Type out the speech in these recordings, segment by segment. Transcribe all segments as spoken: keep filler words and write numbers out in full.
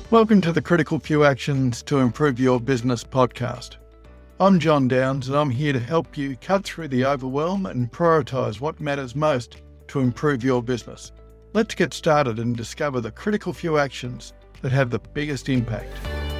Welcome to the Critical Few Actions to Improve Your Business podcast. I'm John Downs and I'm here to help you cut through the overwhelm and prioritise what matters most to improve your business. Let's get started and discover the critical few actions that have the biggest impact.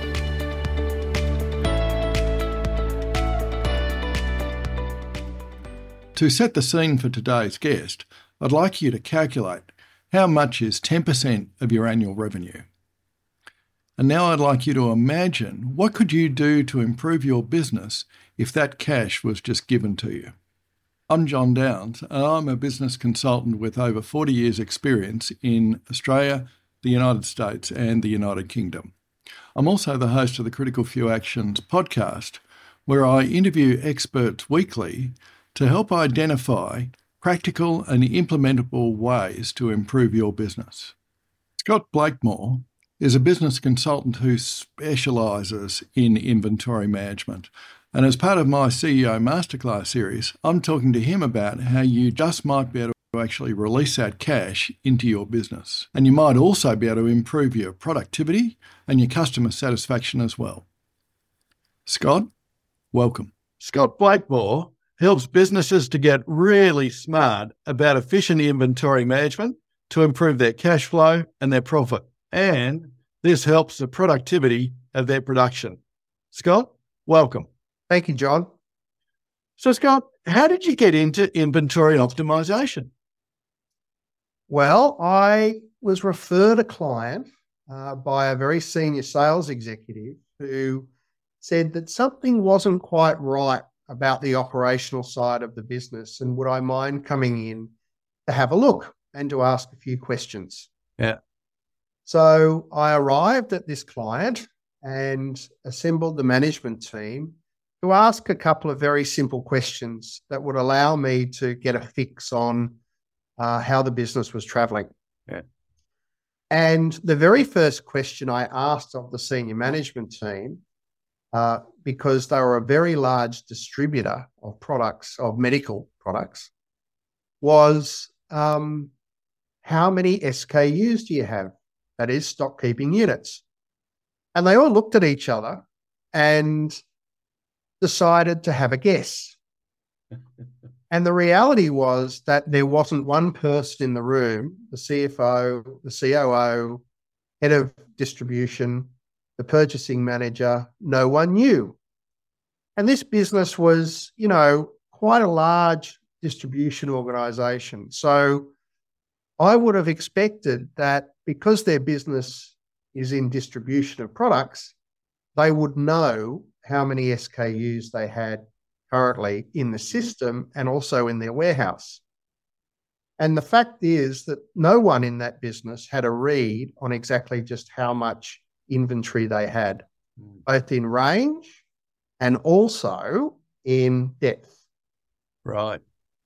To set the scene for today's guest, I'd like you to calculate how much is ten percent of your annual revenue. And now I'd like you to imagine what could you do to improve your business if that cash was just given to you. I'm John Downs and I'm a business consultant with over forty years experience in Australia, the United States and the United Kingdom. I'm also the host of the Critical Few Actions podcast, where I interview experts weekly to help identify practical and implementable ways to improve your business. Scott Blakemore is a business consultant who specialises in inventory management. And as part of my C E O Masterclass series, I'm talking to him about how you just might be able to actually release that cash into your business. And you might also be able to improve your productivity and your customer satisfaction as well. Scott, welcome. Scott Blakemore helps businesses to get really smart about efficient inventory management to improve their cash flow and their profit. And this helps the productivity of their production. Scott, welcome. Thank you, John. So, Scott, how did you get into inventory optimization? Well, I was referred a client uh, by a very senior sales executive who said that something wasn't quite right about the operational side of the business, and would I mind coming in to have a look and to ask a few questions. Yeah. So I arrived at this client and assembled the management team to ask a couple of very simple questions that would allow me to get a fix on uh, how the business was travelling. Yeah. And the very first question I asked of the senior management team, uh, because they were a very large distributor of products, of medical products, was um, how many S K Us do you have? That is, stock keeping units. And they all looked at each other and decided to have a guess. And the reality was that there wasn't one person in the room, the C F O, the C O O, head of distribution, the purchasing manager, no one knew. And this business was, you know, quite a large distribution organisation. So I would have expected that because their business is in distribution of products, they would know how many S K Us they had currently in the system and also in their warehouse. And the fact is that no one in that business had a read on exactly just how much inventory they had, mm. both in range and also in depth. Right.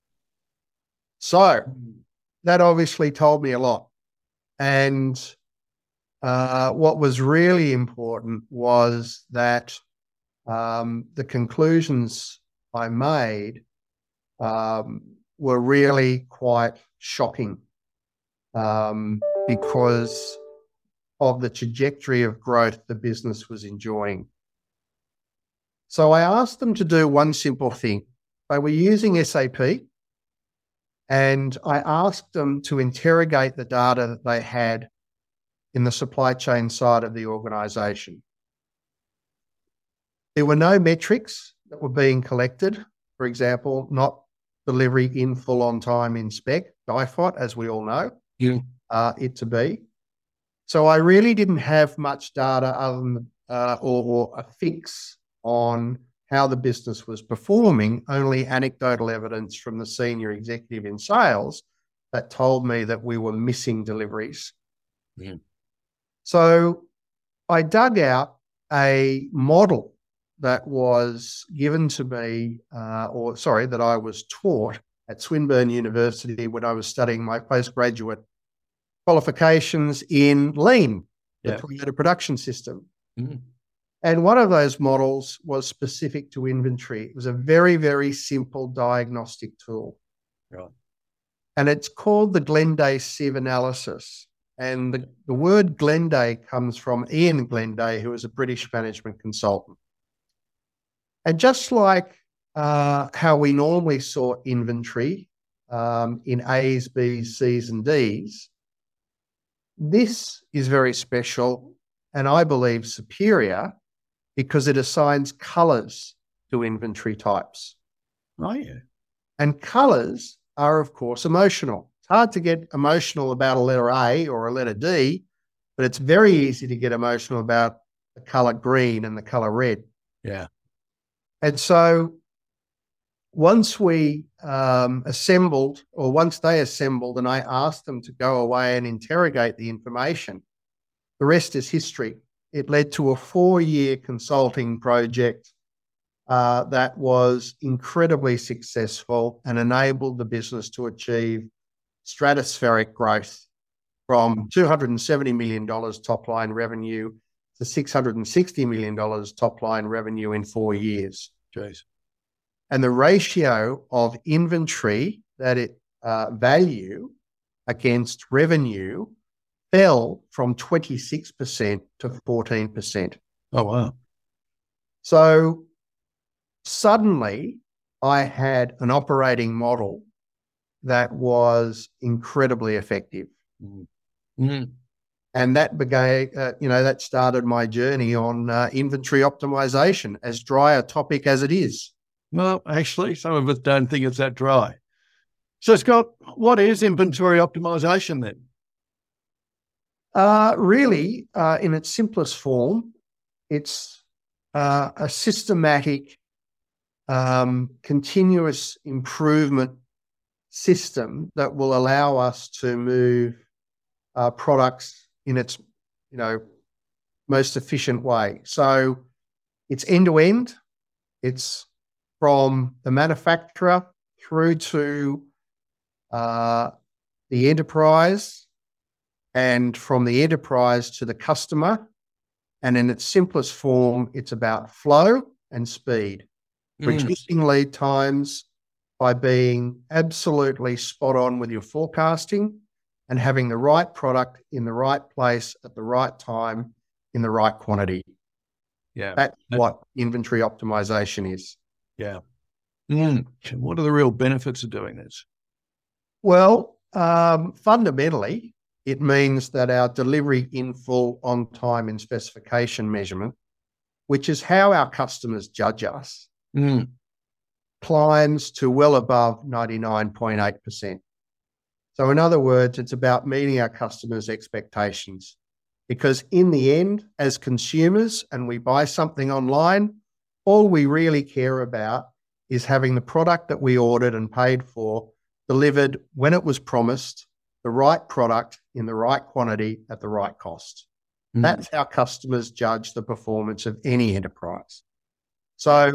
So that obviously told me a lot. And uh, what was really important was that um, the conclusions I made um, were really quite shocking um, because of the trajectory of growth the business was enjoying. So I asked them to do one simple thing. They were using S A P, and I asked them to interrogate the data that they had in the supply chain side of the organisation. There were no metrics that were being collected. For example, not delivery in full on time in spec, D I F O T, as we all know yeah. uh, it to be. So I really didn't have much data other than uh, or, or a fix on how the business was performing, only anecdotal evidence from the senior executive in sales that told me that we were missing deliveries. Yeah. So I dug out a model that was given to me, uh, or sorry, that I was taught at Swinburne University when I was studying my postgraduate qualifications in Lean, yeah. the Toyota production system. Mm-hmm. And one of those models was specific to inventory. It was a very, very simple diagnostic tool. Right. And it's called the Glenday Sieve analysis. And the, the word Glenday comes from Ian Glenday, who was a British management consultant. And just like uh, how we normally saw inventory um, in A's, B's, C's and D's, this is very special and I believe superior because it assigns colours to inventory types. Oh, yeah. And colours are, of course, emotional. It's hard to get emotional about a letter A or a letter D, but it's very easy to get emotional about the colour green and the colour red. Yeah. And so once we um, assembled, or once they assembled and I asked them to go away and interrogate the information, the rest is history. It led to a four-year consulting project uh, that was incredibly successful and enabled the business to achieve stratospheric growth from two hundred seventy million dollars top-line revenue to six hundred sixty million dollars top-line revenue in four years. Jeez. And the ratio of inventory that it uh, value against revenue fell from twenty-six percent to fourteen percent. Oh, wow. So suddenly I had an operating model that was incredibly effective. Mm. And that began, uh, you know, that started my journey on uh, inventory optimization, as dry a topic as it is. Well, actually, some of us don't think it's that dry. So, Scott, what is inventory optimization then? Uh, really, uh, in its simplest form, it's uh, a systematic, um, continuous improvement system that will allow us to move uh, products in its, you know, most efficient way. So it's end-to-end. It's from the manufacturer through to uh, the enterprise, and from the enterprise to the customer. And in its simplest form, it's about flow and speed, mm. reducing lead times by being absolutely spot on with your forecasting and having the right product in the right place at the right time in the right quantity. Yeah. That's what inventory optimization is. Yeah. Mm. What are the real benefits of doing this? Well, um, fundamentally, it means that our delivery in full, on time, in specification measurement, which is how our customers judge us, mm. climbs to well above ninety-nine point eight percent. So in other words, it's about meeting our customers' expectations, because in the end, as consumers, and we buy something online, all we really care about is having the product that we ordered and paid for delivered when it was promised, the right product in the right quantity at the right cost. Mm. That's how customers judge the performance of any enterprise. So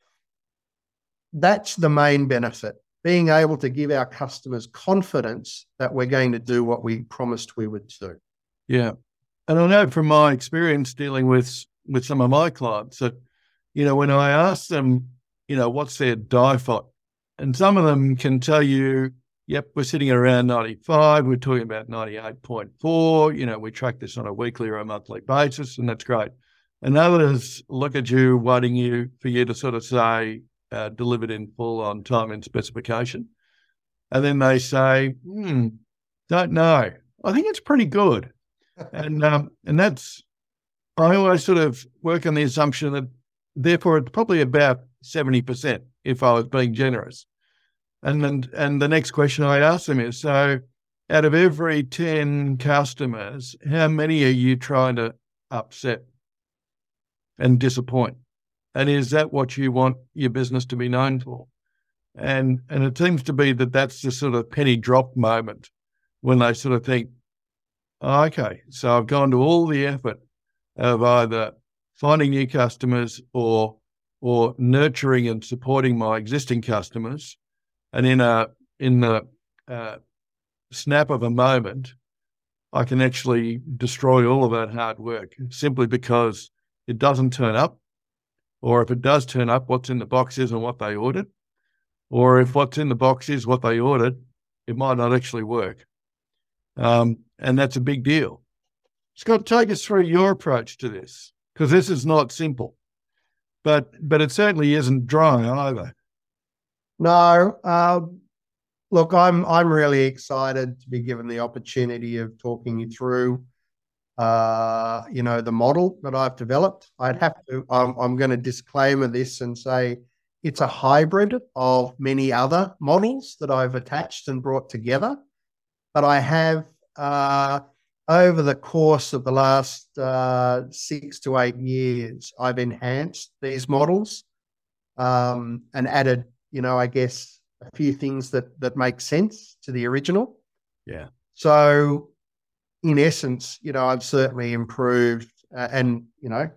that's the main benefit, being able to give our customers confidence that we're going to do what we promised we would do. Yeah. And I know from my experience dealing with, with some of my clients that, you know, when I ask them, you know, what's their D I F O T, and some of them can tell you, yep, we're sitting around ninety-five, we're talking about ninety-eight point four, you know, we track this on a weekly or a monthly basis, and that's great. And others look at you, waiting you for you to sort of say, uh, delivered in full, on time and specification. And then they say, hmm, don't know. I think it's pretty good. and um, and that's, I always sort of work on the assumption that therefore it's probably about seventy percent if I was being generous. And then, and the next question I ask them is, so out of every ten customers, how many are you trying to upset and disappoint? And is that what you want your business to be known for? And and it seems to be that that's the sort of penny drop moment when they sort of think, oh, okay, so I've gone to all the effort of either finding new customers or or nurturing and supporting my existing customers, and in a in the uh, snap of a moment, I can actually destroy all of that hard work simply because it doesn't turn up, or if it does turn up, what's in the box isn't what they ordered, or if what's in the box is what they ordered, it might not actually work. Um, And that's a big deal. Scott, take us through your approach to this, because this is not simple, but but it certainly isn't dry either. No, uh, look, I'm I'm really excited to be given the opportunity of talking you through, uh, you know, the model that I've developed. I'd have to. I'm, I'm going to disclaimer this and say it's a hybrid of many other models that I've attached and brought together, but I have. Uh, Over the course of the last uh, six to eight years, I've enhanced these models um, and added, you know, I guess a few things that that make sense to the original. Yeah. So, in essence, you know, I've certainly improved uh, and, you know,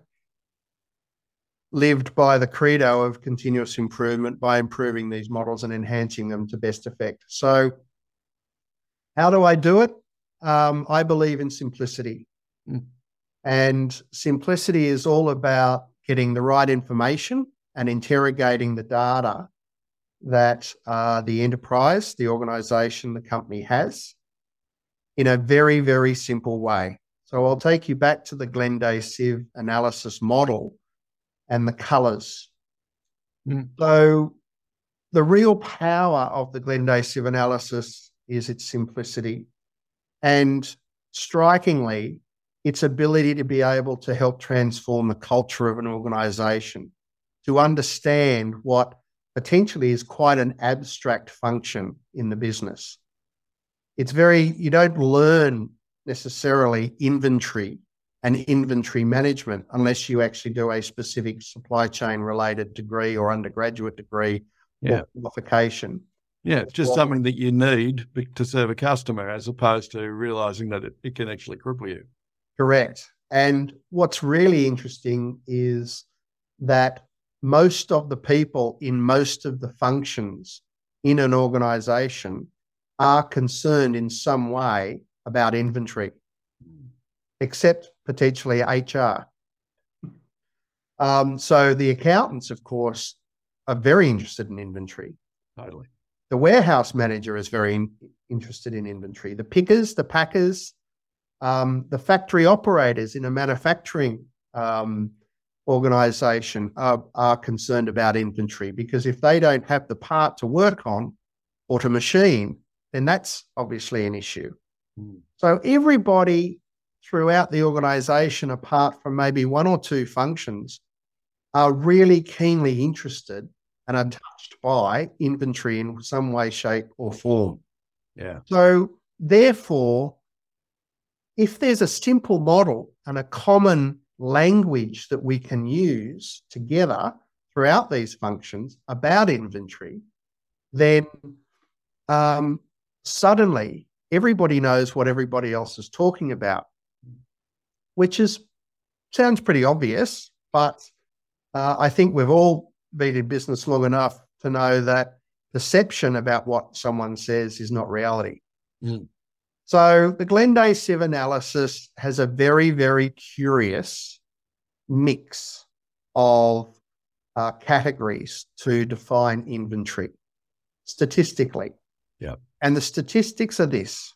lived by the credo of continuous improvement by improving these models and enhancing them to best effect. So, how do I do it? Um, I believe in simplicity. Mm. And simplicity is all about getting the right information and interrogating the data that uh, the enterprise, the organization, the company has in a very, very simple way. So I'll take you back to the Glenday Sieve analysis model and the colors. Mm. So the real power of the Glenday Sieve analysis is its simplicity. And strikingly, its ability to be able to help transform the culture of an organization, to understand what potentially is quite an abstract function in the business. It's very, you don't learn necessarily inventory and inventory management unless you actually do a specific supply chain related degree or undergraduate degree Yeah. or qualification. Yeah, it's just something that you need to serve a customer as opposed to realizing that it, it can actually cripple you. Correct. And what's really interesting is that most of the people in most of the functions in an organization are concerned in some way about inventory, except potentially H R. Um, so the accountants, of course, are very interested in inventory. Totally. The warehouse manager is very in, interested in inventory. The pickers, the packers, um, the factory operators in a manufacturing um, organization are, are concerned about inventory, because if they don't have the part to work on or to machine, then that's obviously an issue. Mm. So everybody throughout the organization, apart from maybe one or two functions, are really keenly interested and are touched by inventory in some way, shape, or form. Yeah. So therefore, if there's a simple model and a common language that we can use together throughout these functions about inventory, then um, suddenly everybody knows what everybody else is talking about, which is sounds pretty obvious, but uh, I think we've all been in business long enough to know that perception about what someone says is not reality. Mm. So the Glenday Sieve analysis has a very, very curious mix of uh, categories to define inventory statistically. Yeah. And the statistics are this.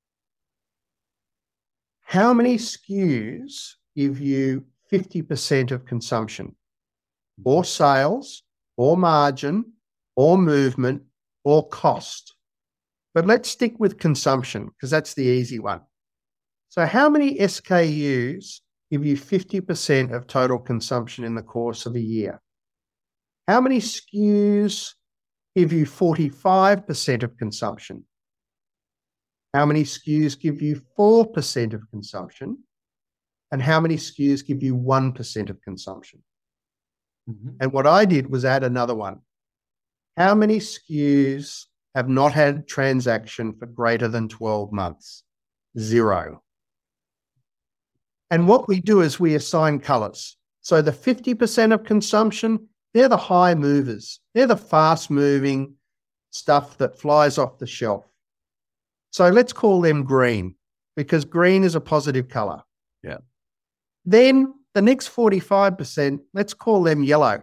How many S K Us give you fifty percent of consumption, or sales, or margin, or movement, or cost? But let's stick with consumption because that's the easy one. So how many S K Us give you fifty percent of total consumption in the course of a year? How many S K Us give you forty-five percent of consumption? How many S K Us give you four percent of consumption? And how many S K Us give you one percent of consumption? Mm-hmm. And And what I did was add another one. How many S K Us have not had transaction for greater than twelve months? Zero. And what we do is we assign colors. So the fifty percent of consumption, they're the high movers. They're the fast moving stuff that flies off the shelf. So let's call them green, because green is a positive color. Yeah. Then the next forty-five percent, let's call them yellow.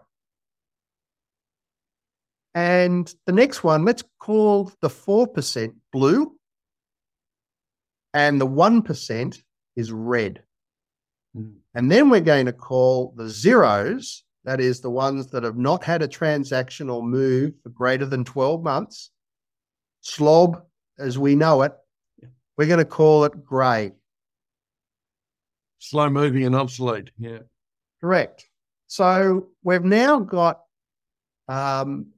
And the next one, let's call the four percent blue. and the one percent is red. Mm. And then we're going to call the zeros, that is the ones that have not had a transaction or move for greater than twelve months, slob as we know it, we're going to call it grey. Slow moving and obsolete. Yeah. Correct. So we've now got um,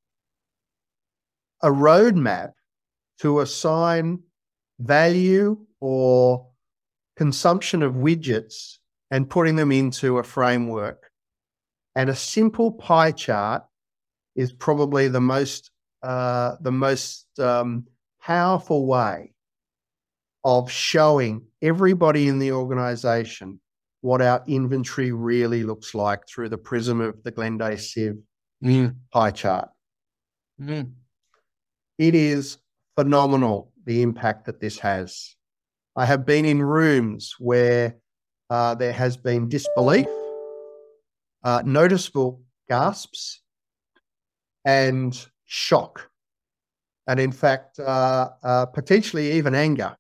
a roadmap to assign value or consumption of widgets and putting them into a framework. And a simple pie chart is probably the most uh, the most um, powerful way of showing everybody in the organisation what our inventory really looks like through the prism of the Glenday Civ Mm. pie chart. Mm. It is phenomenal, the impact that this has. I have been in rooms where uh, there has been disbelief, uh, noticeable gasps, and shock. And in fact, uh, uh, potentially even anger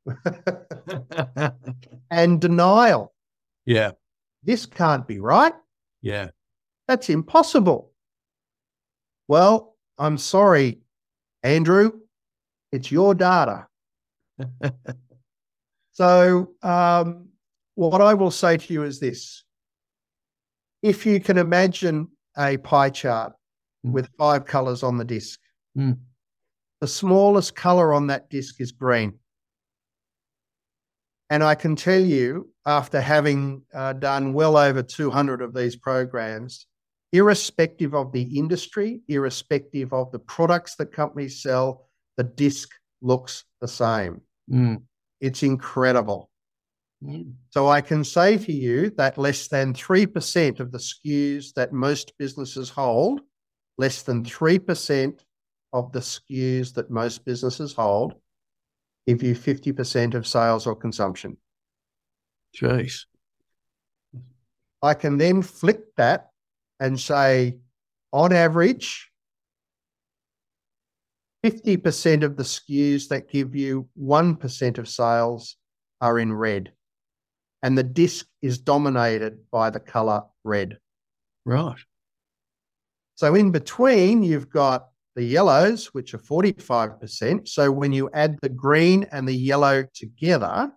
and denial. Yeah. This can't be right. Yeah. That's impossible. Well, I'm sorry, Andrew. It's your data. So um, what I will say to you is this. If you can imagine a pie chart Mm. with five colours on the disc, Mm. the smallest colour on that disc is green. And I can tell you, after having uh, done well over two hundred of these programs, irrespective of the industry, irrespective of the products that companies sell, the disc looks the same. Mm. It's incredible. Mm. So I can say to you that less than three percent of the S K Us that most businesses hold, less than three percent of the S K Us that most businesses hold, give you fifty percent of sales or consumption. Jeez. I can then flip that and say, on average, fifty percent of the S K Us that give you one percent of sales are in red. And the disc is dominated by the colour red. Right. So in between, you've got the yellows, which are forty-five percent. So when you add the green and the yellow together,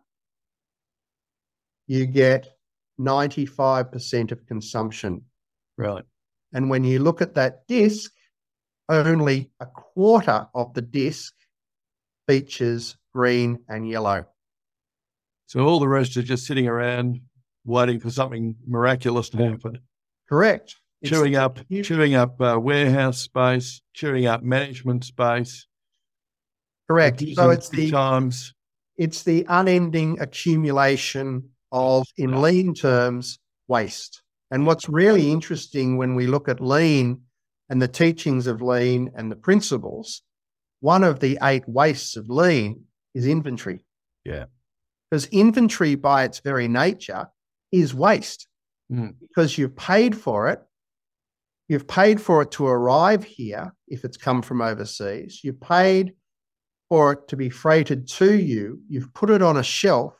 you get ninety-five percent of consumption. Right. And when you look at that disc, only a quarter of the disc features green and yellow. So all the rest are just sitting around waiting for something miraculous to happen. Correct. It's Chewing up, the- chewing up uh, warehouse space, chewing up management space. Correct. So it's Reducing the times. it's the unending accumulation of, in lean terms, waste. And what's really interesting when we look at lean and the teachings of lean and the principles, one of the eight wastes of lean is inventory. Yeah. Because inventory by its very nature is waste. Mm. Because you've paid for it. You've paid for it to arrive here if it's come from overseas. You've paid for it to be freighted to you. You've put it on a shelf.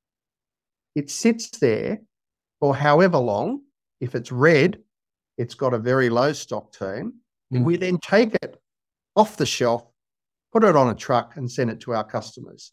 It sits there for however long. If it's red, it's got a very low stock turn. Mm. We then take it off the shelf, put it on a truck and send it to our customers.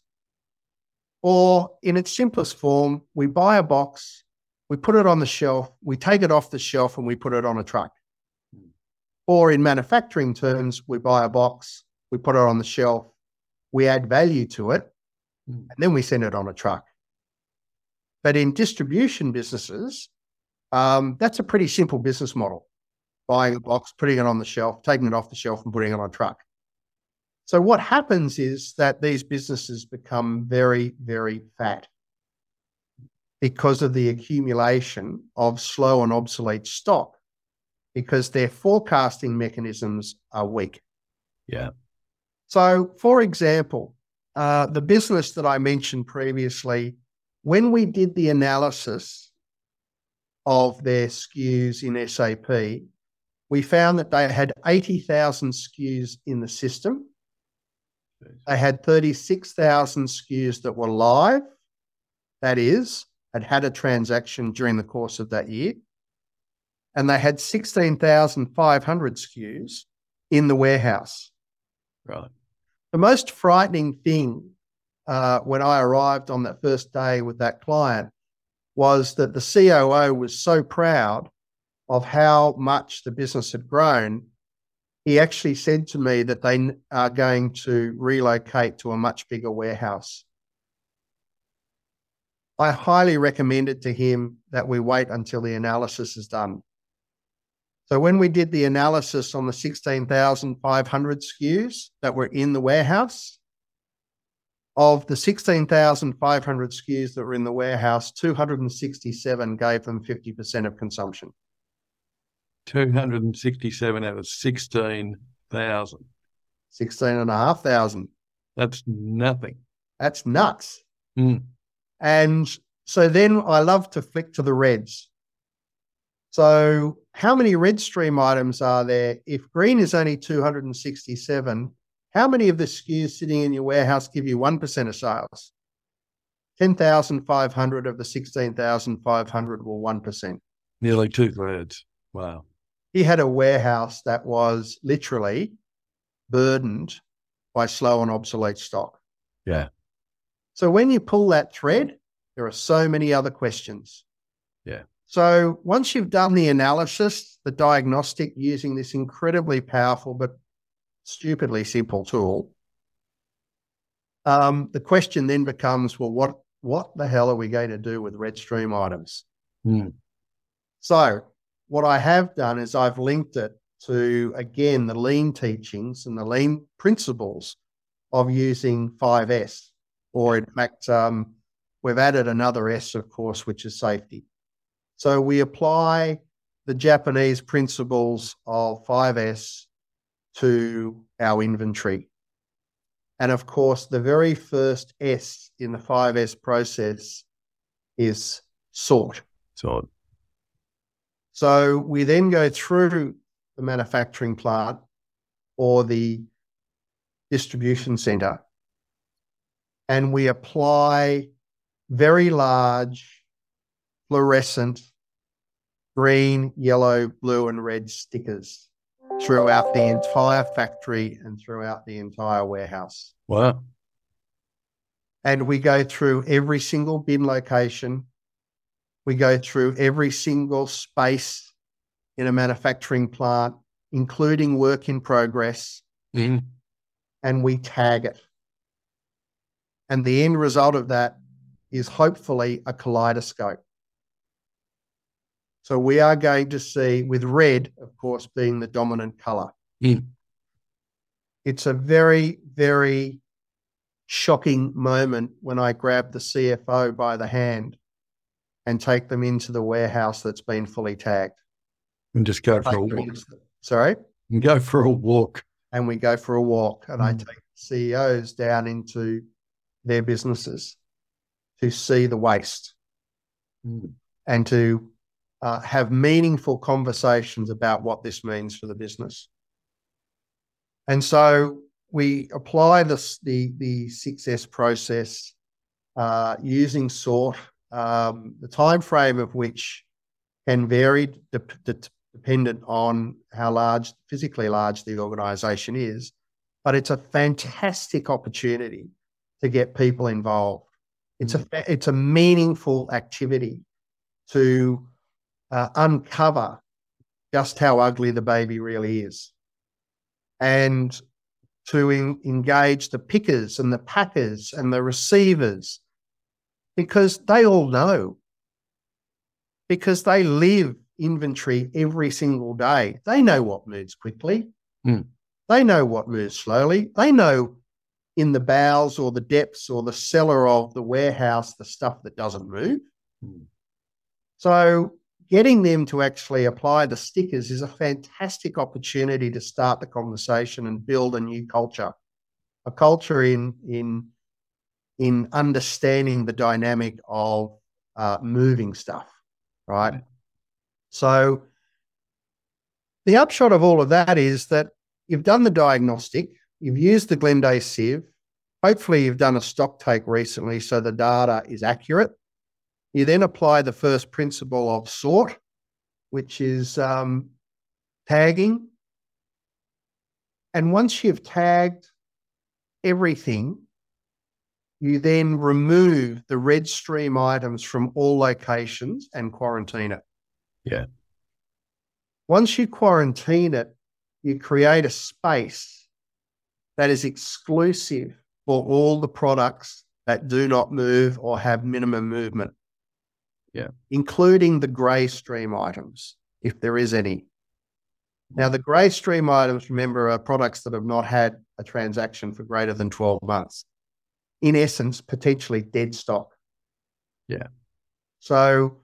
Or in its simplest form, we buy a box, we put it on the shelf, we take it off the shelf and we put it on a truck. Mm. Or in manufacturing terms, we buy a box, we put it on the shelf, we add value to it, Mm. and then we send it on a truck. But in distribution businesses, um, that's a pretty simple business model. Buying a box, putting it on the shelf, taking it off the shelf and putting it on a truck. So what happens is that these businesses become very, very fat because of the accumulation of slow and obsolete stock, because their forecasting mechanisms are weak. Yeah. So, for example, uh, the business that I mentioned previously, when we did the analysis of their S K Us in S A P, we found that they had eighty thousand S K Us in the system They had thirty-six thousand S K Us that were live, that is, had had a transaction during the course of that year. And they had sixteen thousand five hundred S K Us in the warehouse. Right. The most frightening thing uh, when I arrived on that first day with that client was that the C O O was so proud of how much the business had grown. He actually said to me that they are going to relocate to a much bigger warehouse. I highly recommended to him that we wait until the analysis is done. So when we did the analysis on the sixteen thousand five hundred S K Us that were in the warehouse, of the sixteen thousand five hundred S K Us that were in the warehouse, two hundred sixty-seven gave them fifty percent of consumption. two hundred sixty-seven out of sixteen thousand. sixteen and a half thousand. That's nothing. That's nuts. Mm. And so then I love to flick to the reds. So how many red stream items are there? If green is only two hundred sixty-seven, how many of the S K Us sitting in your warehouse give you one percent of sales? ten thousand five hundred of the sixteen thousand five hundred were one percent. Nearly two-thirds. Wow. He had a warehouse that was literally burdened by slow and obsolete stock. Yeah. So when you pull that thread, there are so many other questions. Yeah. So once you've done the analysis, the diagnostic using this incredibly powerful but stupidly simple tool, um, the question then becomes, well, what, what the hell are we going to do with red stream items? Mm. So what I have done is I've linked it to, again, the lean teachings and the lean principles of using five S, or in fact, um, we've added another S, of course, which is safety. So we apply the Japanese principles of five S to our inventory. And of course, the very first S in the five S process is sort. Sort. So we then go through the manufacturing plant or the distribution center, and we apply very large fluorescent green, yellow, blue, and red stickers throughout the entire factory and throughout the entire warehouse. Wow. And we go through every single bin location. We go through every single space in a manufacturing plant, including work in progress, Mm. and we tag it. And the end result of that is hopefully a kaleidoscope. So we are going to see, with red, of course, being the dominant colour. Mm. It's a very, very shocking moment when I grab the C F O by the hand and take them into the warehouse that's been fully tagged. And just go for a walk. Sorry? And go for a walk. And we go for a walk, and mm. I take C E Os down into their businesses to see the waste mm. and to uh, have meaningful conversations about what this means for the business. And so we apply this, the, the six S process uh, using sort, um, the time frame of which can vary de- de- dependent on how large, physically large the organisation is, but it's a fantastic opportunity to get people involved. It's a it's a meaningful activity to uh, uncover just how ugly the baby really is, and to in, engage the pickers and the packers and the receivers, because they all know, because they live inventory every single day. They know what moves quickly. Mm. They know what moves slowly. They know in the bowels or the depths or the cellar of the warehouse the stuff that doesn't move. Mm. So getting them to actually apply the stickers is a fantastic opportunity to start the conversation and build a new culture, a culture in in in understanding the dynamic of uh, moving stuff, right? So the upshot of all of that is that you've done the diagnostic, you've used the Glenday sieve. Hopefully you've done a stock take recently so the data is accurate. You then apply the first principle of sort, which is um, tagging. And once you've tagged everything, you then remove the red stream items from all locations and quarantine it. Yeah. Once you quarantine it, you create a space that is exclusive for all the products that do not move or have minimum movement. Yeah. Including the grey stream items, if there is any. Now, the grey stream items, remember, are products that have not had a transaction for greater than twelve months. In essence, potentially dead stock. Yeah. So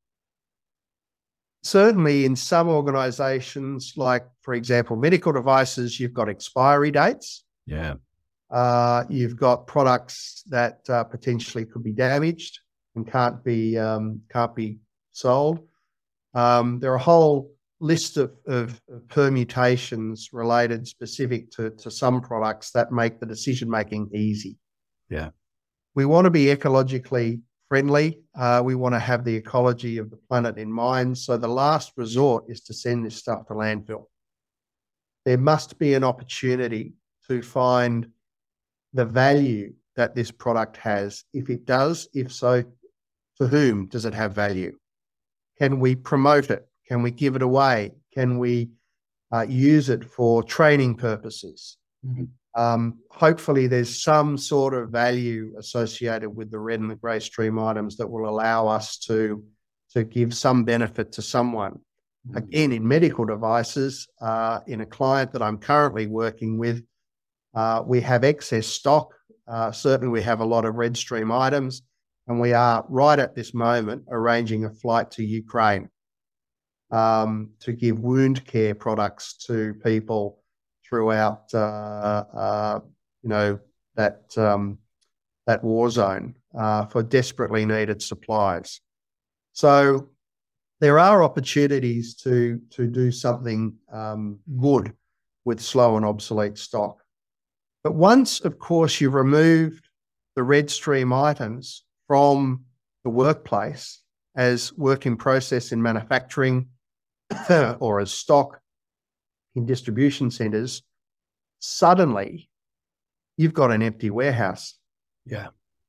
certainly in some organisations, like, for example, medical devices, you've got expiry dates. Yeah. Uh, you've got products that uh, potentially could be damaged and can't be um, can't be sold. Um, there are a whole list of, of, of permutations related specific to, to some products that make the decision making easy. Yeah, we want to be ecologically friendly. Uh, we want to have the ecology of the planet in mind. So the last resort is to send this stuff to landfill. There must be an opportunity to find the value that this product has. If it does, if so, to whom does it have value? Can we promote it? Can we give it away? Can we uh, use it for training purposes? Mm-hmm. Um, hopefully there's some sort of value associated with the red and the grey stream items that will allow us to, to give some benefit to someone. Mm-hmm. Again, in medical devices, uh, in a client that I'm currently working with, uh, we have excess stock. Uh, certainly we have a lot of red stream items, and we are right at this moment arranging a flight to Ukraine um, to give wound care products to people throughout, uh, uh, you know, that um, that war zone uh, for desperately needed supplies. So there are opportunities to to do something um, good with slow and obsolete stock. But once, of course, you've removed the red stream items from the workplace as work in process in manufacturing or as stock in distribution centres, suddenly you've got an empty warehouse. Yeah.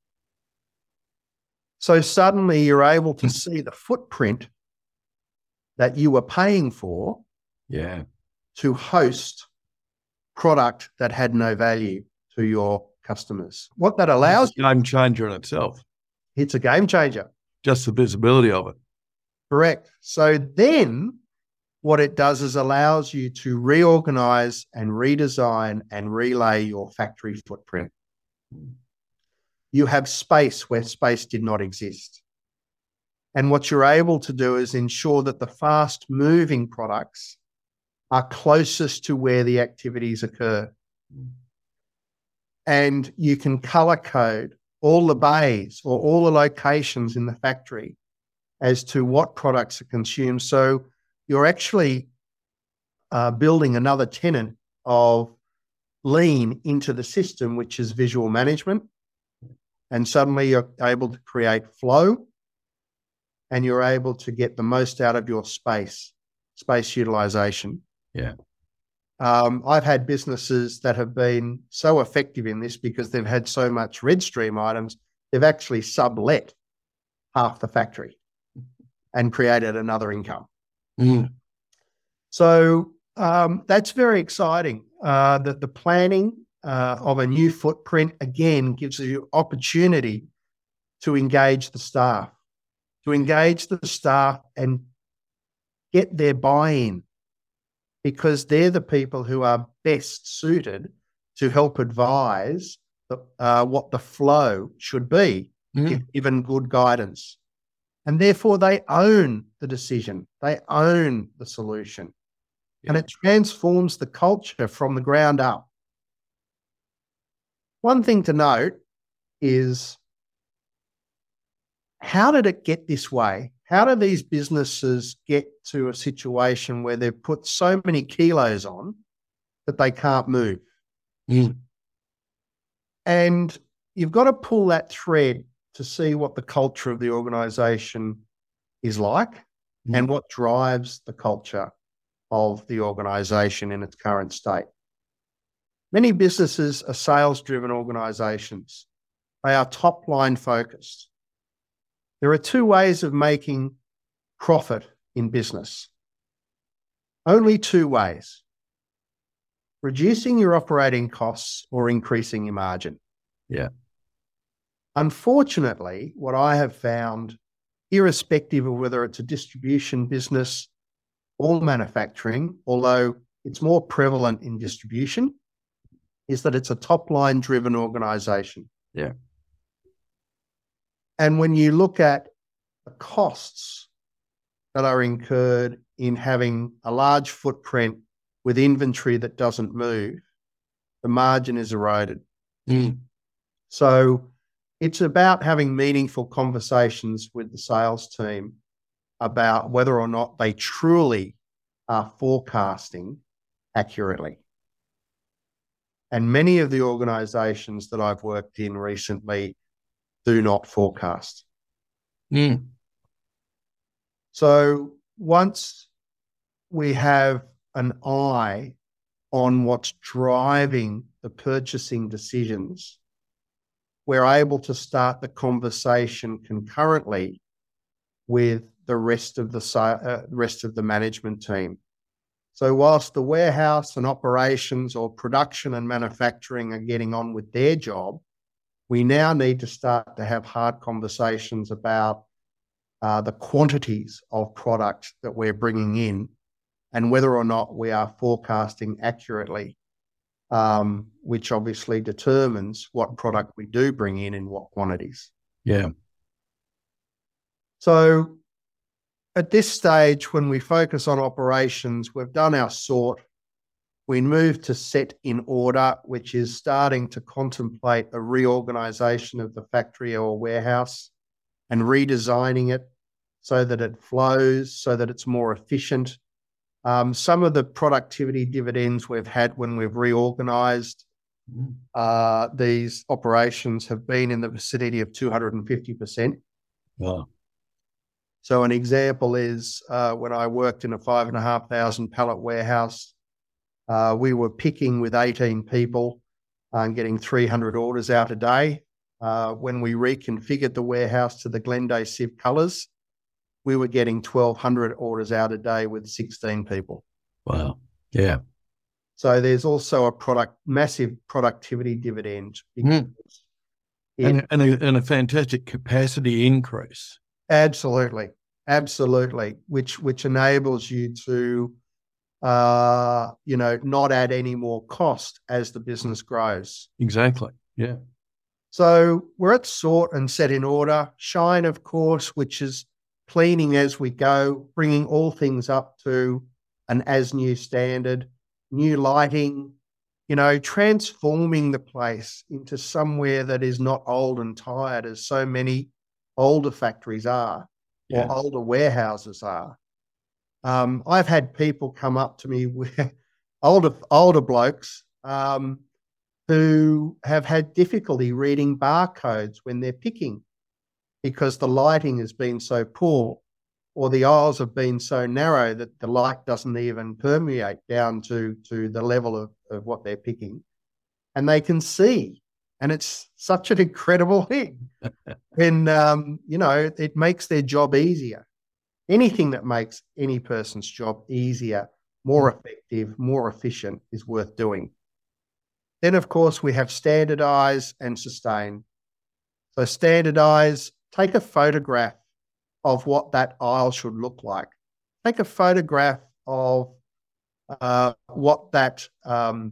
So suddenly you're able to see the footprint that you were paying for yeah. to host product that had no value to your customers. What that allows you... Game changer in itself. It's a game changer. Just the visibility of it. Correct. So then what it does is allows you to reorganize and redesign and relay your factory footprint. You have space where space did not exist. And what you're able to do is ensure that the fast-moving products are closest to where the activities occur. And you can color code all the bays or all the locations in the factory as to what products are consumed. So you're actually uh, building another tenet of lean into the system, which is visual management. And suddenly you're able to create flow and you're able to get the most out of your space, space utilization. Yeah. Um, I've had businesses that have been so effective in this because they've had so much red stream items, they've actually sublet half the factory and created another income. Mm. So um, that's very exciting. Uh, that the planning uh, of a new footprint, again, gives you opportunity to engage the staff, to engage the staff and get their buy-in, because they're the people who are best suited to help advise the, uh, what the flow should be, mm. if given good guidance. And therefore they own the decision. They own the solution. Yeah. And it transforms the culture from the ground up. One thing to note is, how did it get this way? How do these businesses get to a situation where they've put so many kilos on that they can't move? Mm. And you've got to pull that thread to see what the culture of the organisation is like Mm. and what drives the culture of the organisation in its current state. Many businesses are sales-driven organisations. They are top-line focused. There are two ways of making profit in business. Only two ways: reducing your operating costs or increasing your margin. Yeah. Unfortunately, what I have found, irrespective of whether it's a distribution business or manufacturing, although it's more prevalent in distribution, is that it's a top-line driven organisation. Yeah. And when you look at the costs that are incurred in having a large footprint with inventory that doesn't move, the margin is eroded. Mm. So it's about having meaningful conversations with the sales team about whether or not they truly are forecasting accurately. And many of the organisations that I've worked in recently do not forecast. Mm. So once we have an eye on what's driving the purchasing decisions, we're able to start the conversation concurrently with the rest of the uh, rest of the management team. So whilst the warehouse and operations or production and manufacturing are getting on with their job, we now need to start to have hard conversations about uh, the quantities of product that we're bringing in and whether or not we are forecasting accurately, um, which obviously determines what product we do bring in in what quantities. Yeah. So at this stage, when we focus on operations, we've done our sort. We move to set in order, which is starting to contemplate a reorganisation of the factory or warehouse and redesigning it so that it flows, so that it's more efficient. Um, some of the productivity dividends we've had when we've reorganised uh, these operations have been in the vicinity of two hundred fifty percent. Wow. So an example is uh, when I worked in a five and a half thousand pallet warehouse, uh, we were picking with eighteen people and getting three hundred orders out a day. Uh, when we reconfigured the warehouse to the Glendale Civ colours, we were getting twelve hundred orders out a day with sixteen people. Wow. Yeah. So there's also a product, massive productivity dividend. Mm. It, And, and, a, and a fantastic capacity increase. Absolutely. Absolutely. Which, which enables you to, uh, you know, not add any more cost as the business grows. Exactly. Yeah. So we're at sort and set in order. Shine, of course, which is cleaning as we go, bringing all things up to an as new standard, new lighting, you know, transforming the place into somewhere that is not old and tired as so many older factories are Yeah. or older warehouses are. Um, I've had people come up to me with older, older blokes um, who have had difficulty reading barcodes when they're picking because the lighting has been so poor or the aisles have been so narrow that the light doesn't even permeate down to, to the level of, of what they're picking. And they can see. And it's such an incredible thing. And, um, you know, it makes their job easier. Anything that makes any person's job easier, more effective, more efficient is worth doing. Then, of course, we have standardise and sustain. So standardise, take a photograph of what that aisle should look like. Take a photograph of uh, what that um,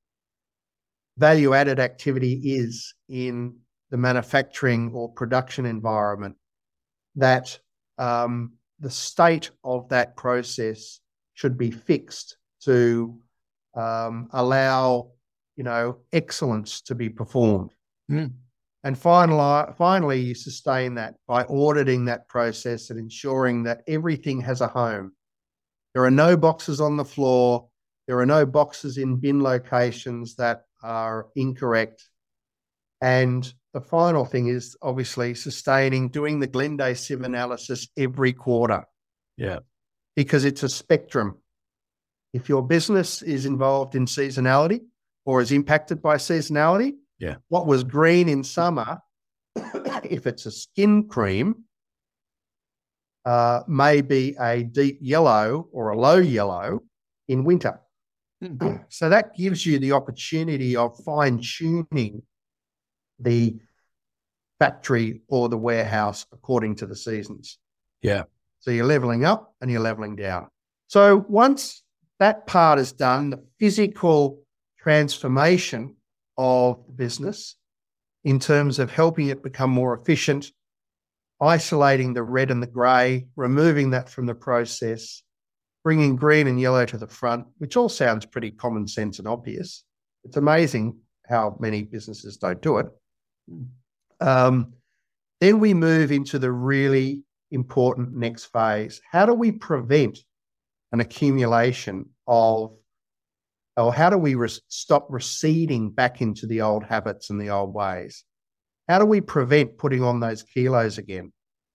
value-added activity is in the manufacturing or production environment, that um, the state of that process should be fixed to um, allow, you know, excellence to be performed. Mm. And finally, finally, you sustain that by auditing that process and ensuring that everything has a home. There are no boxes on the floor. There are no boxes in bin locations that are incorrect. And the final thing is obviously sustaining, doing the Glenday sieve analysis every quarter. Yeah. Because it's a spectrum. If your business is involved in seasonality or is impacted by seasonality, yeah. what was green in summer, if it's a skin cream, uh, may be a deep yellow or a low yellow in winter. Mm-hmm. So that gives you the opportunity of fine-tuning the factory or the warehouse according to the seasons. Yeah. So you're leveling up and you're leveling down. So once that part is done, the physical transformation of the business in terms of helping it become more efficient, isolating the red and the grey, removing that from the process, bringing green and yellow to the front, which all sounds pretty common sense and obvious. It's amazing how many businesses don't do it. Um, then we move into the really important next phase. How do we prevent an accumulation of, or how do we re- stop receding back into the old habits and the old ways? How do we prevent putting on those kilos again?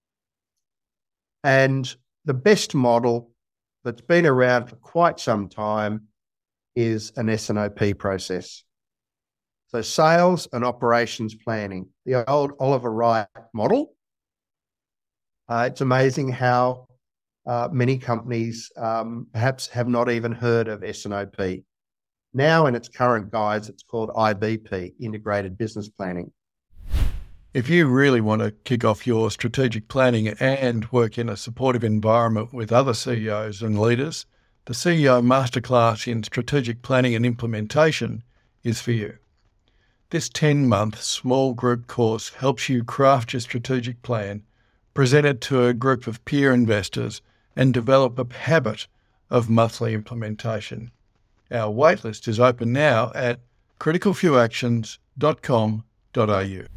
And the best model that's been around for quite some time is an S and O P process. So sales and operations planning, the old Oliver Wright model. Uh, it's amazing how uh, many companies um, perhaps have not even heard of S and O P. Now in its current guise, it's called I B P, Integrated Business Planning. If you really want to kick off your strategic planning and work in a supportive environment with other C E Os and leaders, the C E O Masterclass in Strategic Planning and Implementation is for you. This ten-month small group course helps you craft your strategic plan, present it to a group of peer investors, and develop a habit of monthly implementation. Our waitlist is open now at critical few actions dot com dot a u.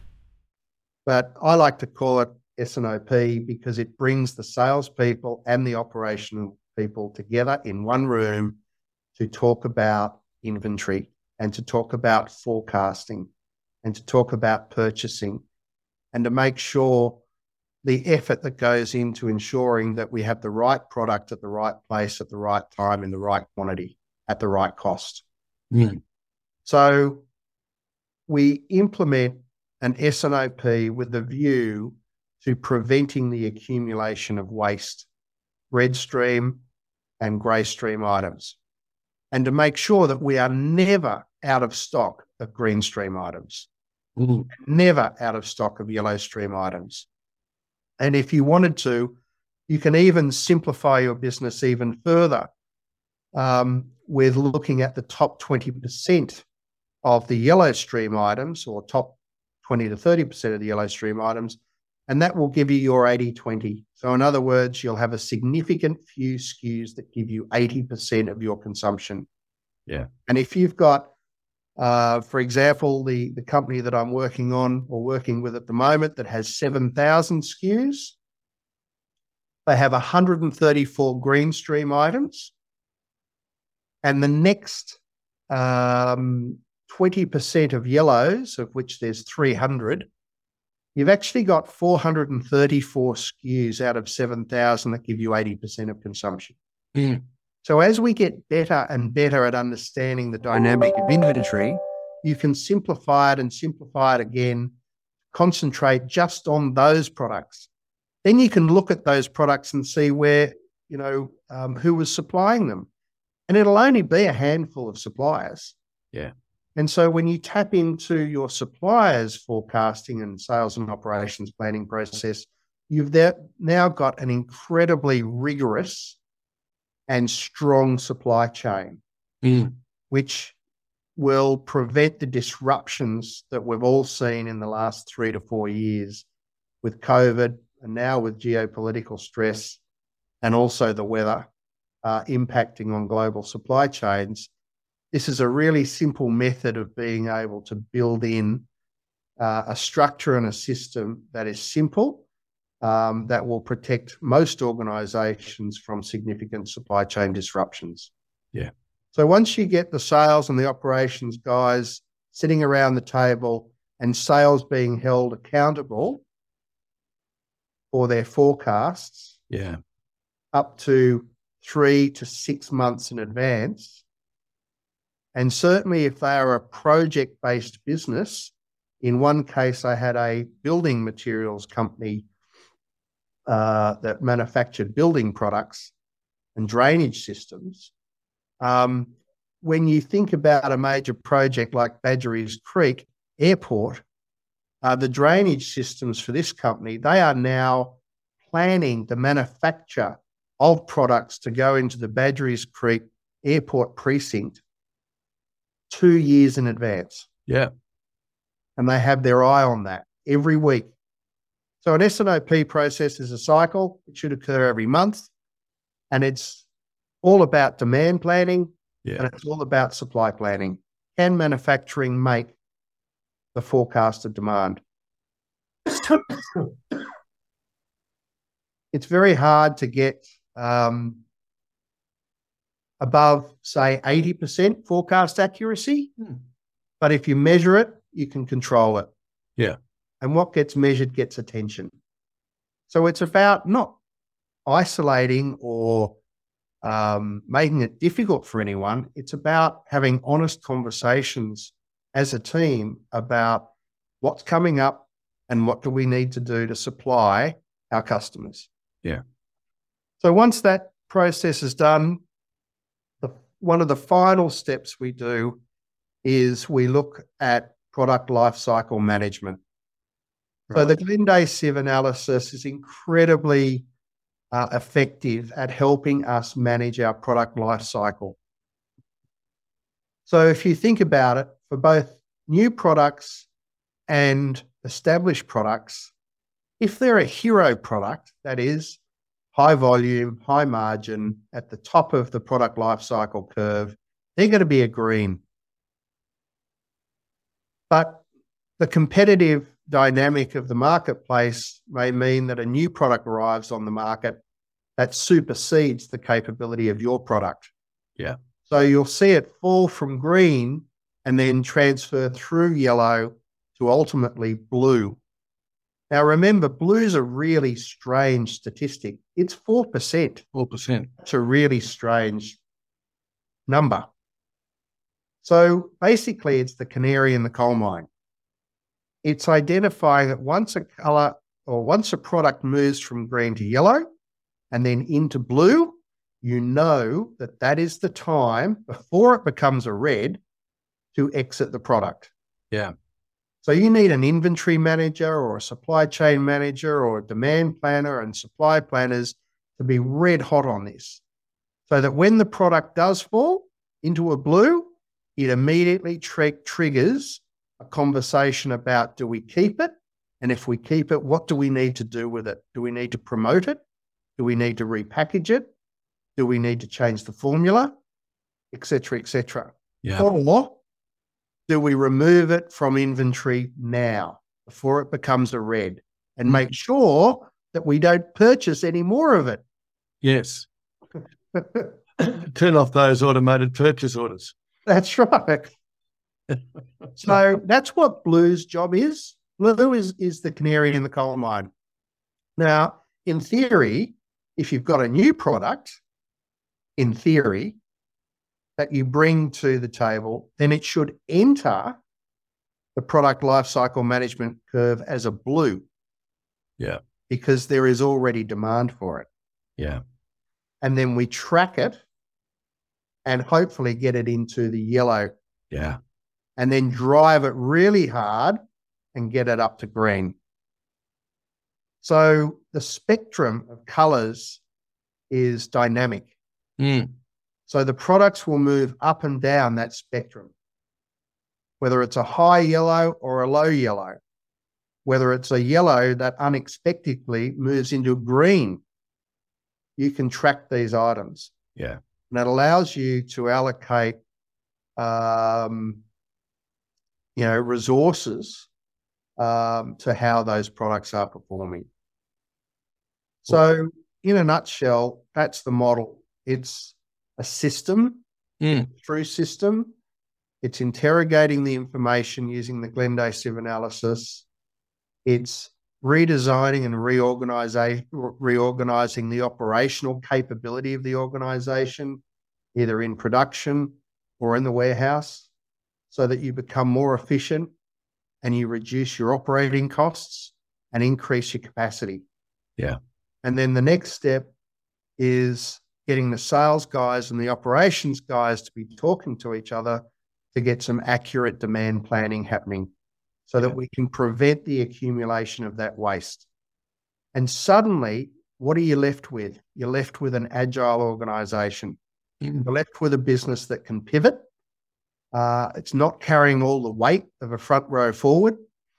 But I like to call it S and O P because it brings the salespeople and the operational people together in one room to talk about inventory and to talk about forecasting and to talk about purchasing and to make sure the effort that goes into ensuring that we have the right product at the right place at the right time in the right quantity at the right cost. Mm. So we implement an S and O P with the view to preventing the accumulation of waste, red stream and grey stream items, and to make sure that we are never out of stock of green stream items, mm. never out of stock of yellow stream items. And if you wanted to, you can even simplify your business even further um, with looking at the top twenty percent of the yellow stream items or top twenty to thirty percent of the yellow stream items, and that will give you your eighty twenty. So in other words, you'll have a significant few S K Us that give you eighty percent of your consumption. Yeah. And if you've got, uh, for example, the, the company that I'm working on or working with at the moment that has seven thousand S K Us, they have one hundred thirty-four green stream items, and the next um, twenty percent of yellows, of which there's three hundred, you've actually got four hundred thirty-four S K Us out of seven thousand that give you eighty percent of consumption. Mm. So as we get better and better at understanding the dynamic of inventory, you can simplify it and simplify it again, concentrate just on those products. Then you can look at those products and see where, you know, um, who was supplying them. And it'll only be a handful of suppliers. Yeah. And so when you tap into your suppliers' forecasting and sales and operations planning process, you've there now got an incredibly rigorous and strong supply chain, mm. which will prevent the disruptions that we've all seen in the last three to four years with COVID and now with geopolitical stress and also the weather uh, impacting on global supply chains. This is a really simple method of being able to build in uh, a structure and a system that is simple, um, that will protect most organisations from significant supply chain disruptions. Yeah. So once you get the sales and the operations guys sitting around the table and sales being held accountable for their forecasts Yeah. up to three to six months in advance, and certainly if they are a project-based business, in one case I had a building materials company uh, that manufactured building products and drainage systems. Um, when you think about a major project like Badgerys Creek Airport, uh, the drainage systems for this company, they are now planning the manufacture of products to go into the Badgerys Creek Airport precinct two years in advance. Yeah. And they have their eye on that every week. So an S and O P process is a cycle. It should occur every month. And it's all about demand planning, Yeah. and it's all about supply planning. Can manufacturing make the forecasted demand? It's very hard to get um, above, say, eighty percent forecast accuracy. Hmm. But if you measure it, you can control it. Yeah. And what gets measured gets attention. So it's about not isolating or um, making it difficult for anyone. It's about having honest conversations as a team about what's coming up and what do we need to do to supply our customers. Yeah. So once that process is done, the, one of the final steps we do is we look at product lifecycle management. Right. So the Glenday Sieve analysis is incredibly uh, effective at helping us manage our product lifecycle. So if you think about it, for both new products and established products, if they're a hero product, that is high volume, high margin, at the top of the product lifecycle curve, they're going to be a green. But the competitive dynamic of the marketplace may mean that a new product arrives on the market that supersedes the capability of your product. Yeah. So you'll see it fall from green and then transfer through yellow to ultimately blue. Now remember, blue's a really strange statistic. It's four percent. four percent. It's a really strange number. So basically it's the canary in the coal mine. It's identifying that once a colour or once a product moves from green to yellow and then into blue, you know that that is the time before it becomes a red to exit the product. Yeah. So you need an inventory manager or a supply chain manager or a demand planner and supply planners to be red hot on this so that when the product does fall into a blue, it immediately tri- triggers a conversation about, do we keep it? And if we keep it, what do we need to do with it? Do we need to promote it? Do we need to repackage it? Do we need to change the formula? Et cetera, et cetera. Yeah. Or do we remove it from inventory now before it becomes a red and make sure that we don't purchase any more of it? Yes. Turn off those automated purchase orders. That's right. So that's what blue's job is. Blue is, is the canary in the coal mine. Now, in theory, if you've got a new product, in theory, that you bring to the table, then it should enter the product lifecycle management curve as a blue. Yeah. Because there is already demand for it. Yeah. And then we track it and hopefully get it into the yellow. Yeah. And then drive it really hard and get it up to green. So the spectrum of colours is dynamic. Mm. So the products will move up and down that spectrum, whether it's a high yellow or a low yellow, whether it's a yellow that unexpectedly moves into green. You can track these items. Yeah. And that allows you to allocate um, you know, resources um, to how those products are performing. So in a nutshell, that's the model. It's a system Mm. Through system, it's interrogating the information using the Glenday sieve analysis. It's redesigning and reorganizing, reorganizing the operational capability of the organization, either in production or in the warehouse, so that you become more efficient and you reduce your operating costs and increase your capacity. Yeah. And then the next step is getting the sales guys and the operations guys to be talking to each other to get some accurate demand planning happening so Yeah. that we can prevent the accumulation of that waste. And suddenly, what are you left with? You're left with an agile organization. Mm. You're left with a business that can pivot. Uh, it's not carrying all the weight of a front row forward.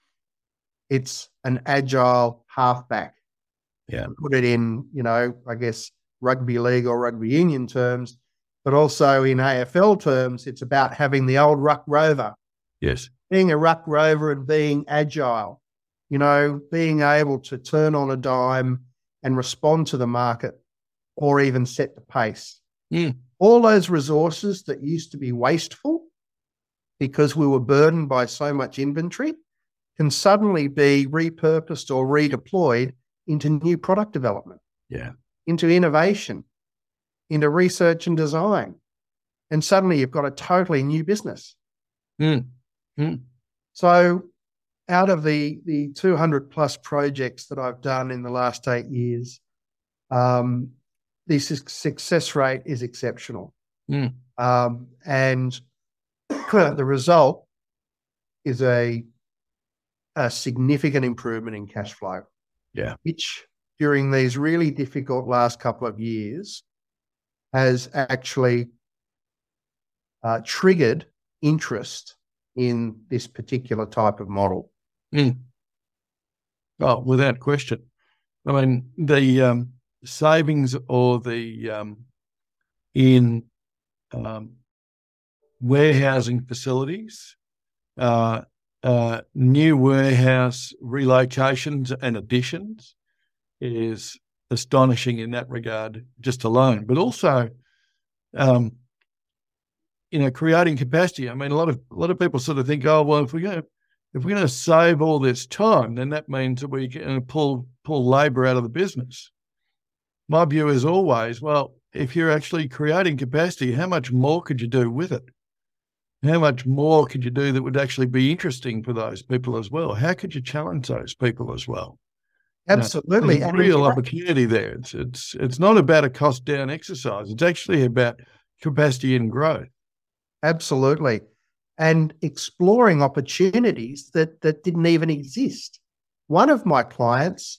It's an agile halfback. Yeah. Put it in, you know, I guess, rugby league or rugby union terms, but also in A F L terms, it's about having the old ruck rover. Yes. Being a ruck rover and being agile, you know, being able to turn on a dime and respond to the market or even set the pace. Mm. All those resources that used to be wasteful because we were burdened by so much inventory can suddenly be repurposed or redeployed into new product development. Yeah. Into innovation, into research and design. And suddenly you've got a totally new business. Mm. Mm. So out of the, the two hundred plus projects that I've done in the last eight years, um, the success rate is exceptional. Mm. Um, and the result is a, a significant improvement in cash flow. Yeah. Which during these really difficult last couple of years has actually uh, triggered interest in this particular type of model. Mm. Oh, without question. I mean, the um, savings or the um, in um, warehousing facilities, uh, uh, new warehouse relocations and additions is astonishing in that regard just alone, but also, um, you know, creating capacity. I mean, a lot of a lot of people sort of think, oh, well, if we're going to if we're going to save all this time, then that means that we can pull pull labour out of the business. My view is always, well, if you're actually creating capacity, how much more could you do with it? How much more could you do that would actually be interesting for those people as well? How could you challenge those people as well? Absolutely. There's real opportunity there. It's it's it's not about a cost down exercise. It's actually about capacity and growth. Absolutely. And exploring opportunities that that didn't even exist. One of my clients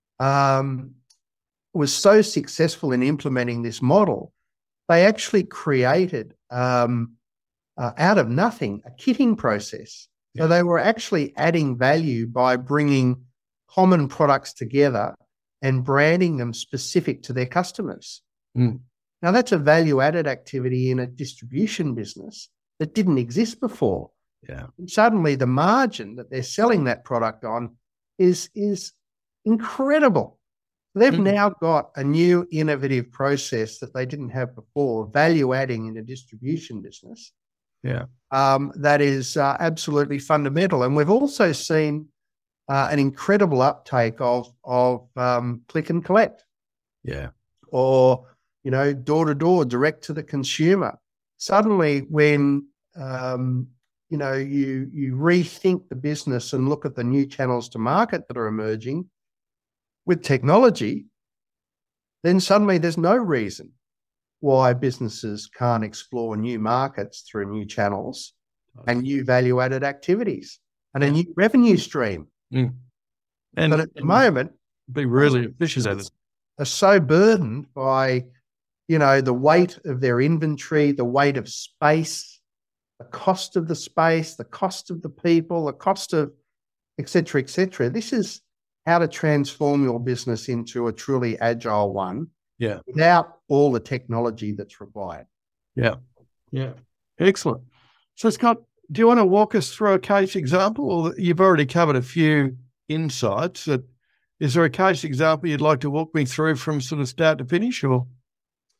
um, was so successful in implementing this model, they actually created um, uh, out of nothing a kitting process. So they were actually adding value by bringing common products together and branding them specific to their customers. Mm. Now, that's a value-added activity in a distribution business that didn't exist before. Yeah. And suddenly the margin that they're selling that product on is, is incredible. They've Mm. now got a new innovative process that they didn't have before, value-adding in a distribution business. Yeah. Um, that is uh, absolutely fundamental. And we've also seen uh, an incredible uptake of, of um, click and collect. Yeah. Or, you know, door-to-door, direct to the consumer. Suddenly when, um, you know, you, you rethink the business and look at the new channels to market that are emerging with technology, then suddenly there's no reason why businesses can't explore new markets through new channels and new value-added activities and a new revenue stream. Mm. And but at the moment, be really efficient at it. Are so burdened by, you know, the weight of their inventory, the weight of space, the cost of the space, the cost of the people, the cost of et cetera, et cetera. This is how to transform your business into a truly agile one. Yeah. Without all the technology that's required. Yeah. Yeah. Excellent. So, Scott, do you want to walk us through a case example? Or you've already covered a few insights. That, is there a case example you'd like to walk me through from sort of start to finish? Or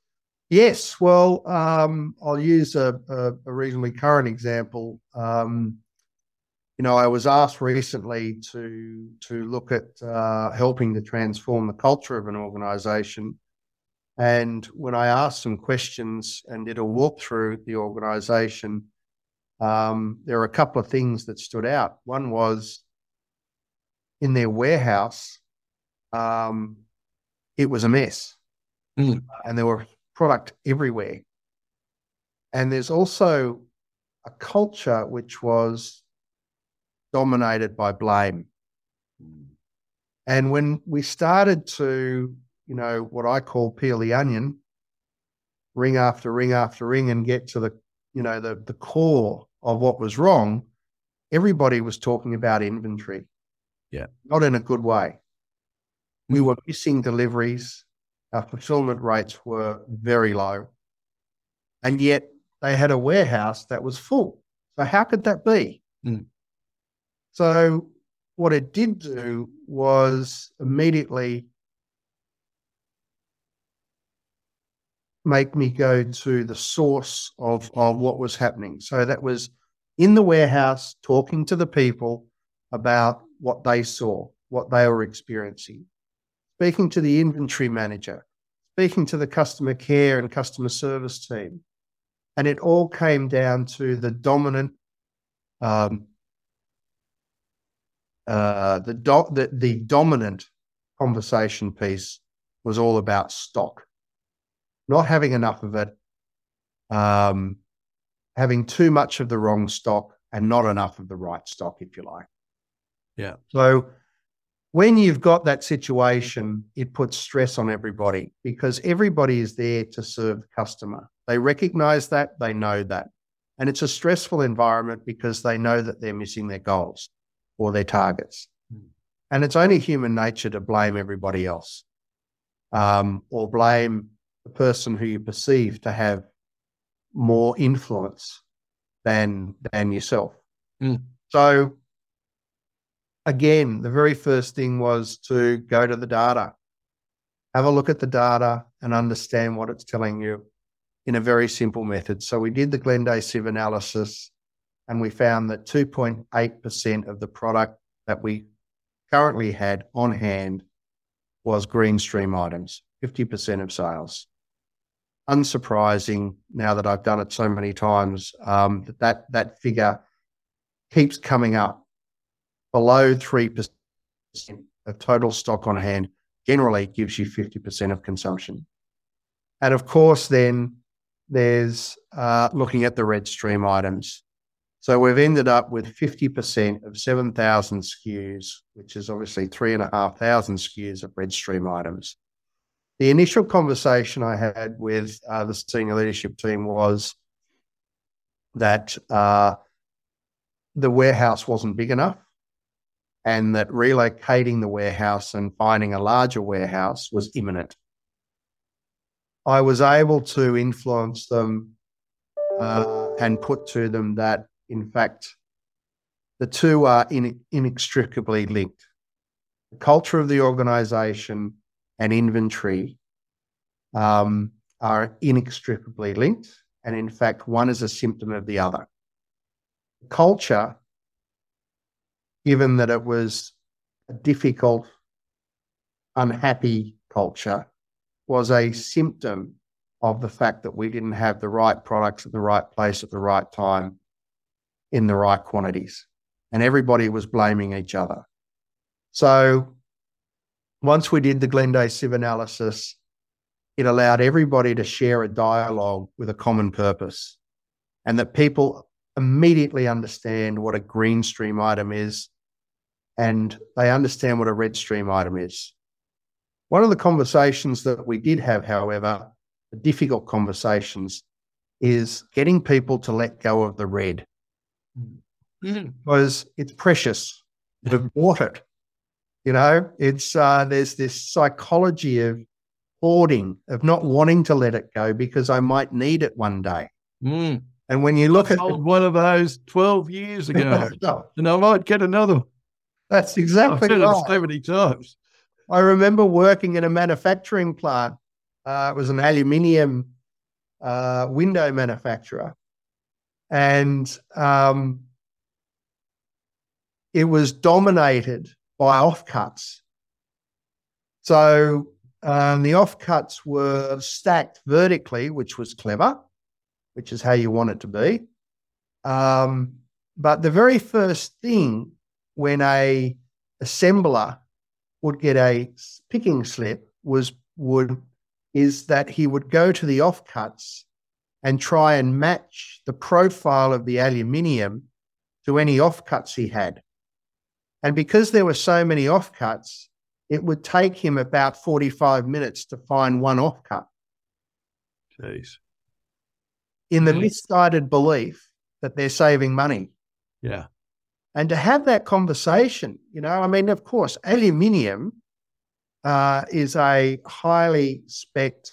Yes. Well, um, I'll use a, a, a reasonably current example. Um, you know, I was asked recently to to look at uh, helping to transform the culture of an organisation. And when I asked some questions and did a walk through the organisation, um, there were a couple of things that stood out. One was in their warehouse, um, it was a mess, Mm. and there were product everywhere. And there's also a culture which was dominated by blame. And when we started to, you know, what I call peel the onion, ring after ring after ring, and get to the, you know, the, the core of what was wrong, everybody was talking about inventory. Yeah. Not in a good way. We were missing deliveries. Our fulfillment rates were very low. And yet they had a warehouse that was full. So how could that be? Mm. So what it did do was immediately make me go to the source of, of what was happening. So that was in the warehouse, talking to the people about what they saw, what they were experiencing, speaking to the inventory manager, speaking to the customer care and customer service team. And it all came down to the dominant, um, uh, the, do- the, the dominant conversation piece was all about stock, not having enough of it, um, having too much of the wrong stock and not enough of the right stock, if you like. Yeah. So when you've got that situation, it puts stress on everybody because everybody is there to serve the customer. They recognize that, they know that. And it's a stressful environment because they know that they're missing their goals or their targets. Mm. And it's only human nature to blame everybody else, um, or blame the person who you perceive to have more influence than, than yourself. Mm. So again, the very first thing was to go to the data, have a look at the data and understand what it's telling you in a very simple method. So we did the Glenday Sieve analysis and we found that two point eight percent of the product that we currently had on hand was green stream items, fifty percent of sales. Unsurprising, now that I've done it so many times, um, that, that that figure keeps coming up. Below three percent of total stock on hand generally gives you fifty percent of consumption. And of course, then there's uh, looking at the red stream items. So we've ended up with fifty percent of seven thousand S K Us, which is obviously three thousand five hundred S K Us of red stream items. The initial conversation I had with uh, the senior leadership team was that uh, the warehouse wasn't big enough and that relocating the warehouse and finding a larger warehouse was imminent. I was able to influence them uh, and put to them that, in fact, the two are in, inextricably linked. The culture of the organisation and inventory um, are inextricably linked, and in fact, one is a symptom of the other. Culture, given that it was a difficult, unhappy culture, was a symptom of the fact that we didn't have the right products at the right place at the right time in the right quantities. And everybody was blaming each other. So once we did the Glenday Sieve analysis, it allowed everybody to share a dialogue with a common purpose and that people immediately understand what a green stream item is and they understand what a red stream item is. One of the conversations that we did have, however, the difficult conversations, is getting people to let go of the red. Mm-hmm. Because it's precious. We've bought it. You know, it's uh, there's this psychology of hoarding, of not wanting to let it go because I might need it one day. Mm. And when you look I at sold one of those twelve years ago, and I might get another. That's exactly I've said right. it so many times. I remember working in a manufacturing plant. Uh, it was an aluminium uh, window manufacturer, and um, it was dominated by offcuts. So um, the offcuts were stacked vertically, which was clever, which is how you want it to be. Um, but the very first thing when a assembler would get a picking slip was would is that he would go to the offcuts and try and match the profile of the aluminium to any offcuts he had. And because there were so many offcuts, it would take him about forty-five minutes to find one offcut. Jeez. In the Mm. misguided belief that they're saving money. Yeah. And to have that conversation, you know, I mean, of course, aluminium uh, is a highly spec'd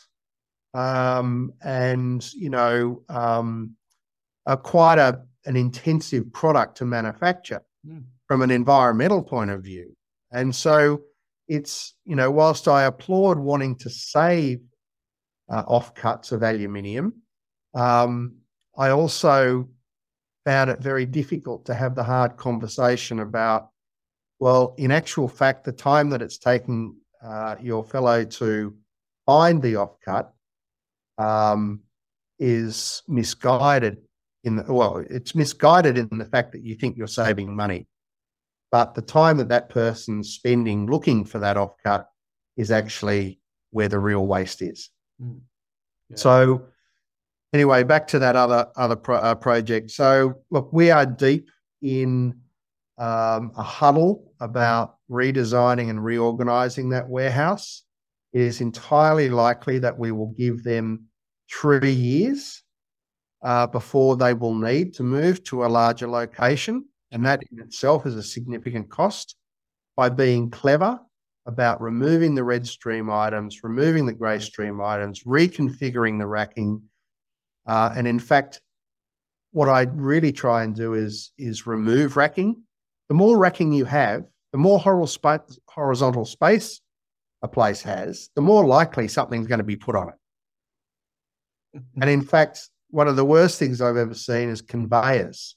um, and, you know, um, a quite a, an intensive product to manufacture Mm. from an environmental point of view. And so it's, you know, whilst I applaud wanting to save uh, offcuts of aluminium, um, I also found it very difficult to have the hard conversation about, well, in actual fact, the time that it's taken uh, your fellow to find the offcut um, is misguided in the, well, it's misguided in the fact that you think you're saving money. But the time that that person's spending looking for that offcut is actually where the real waste is. Mm. Yeah. So anyway, back to that other other pro, uh, project. So look, we are deep in um, a huddle about redesigning and reorganising that warehouse. It is entirely likely that we will give them three years uh, before they will need to move to a larger location. And that in itself is a significant cost. By being clever about removing the red stream items, removing the grey stream items, reconfiguring the racking. Uh, and in fact, what I really try and do is, is remove racking. The more racking you have, the more horizontal space a place has, the more likely something's going to be put on it. And in fact, one of the worst things I've ever seen is conveyors.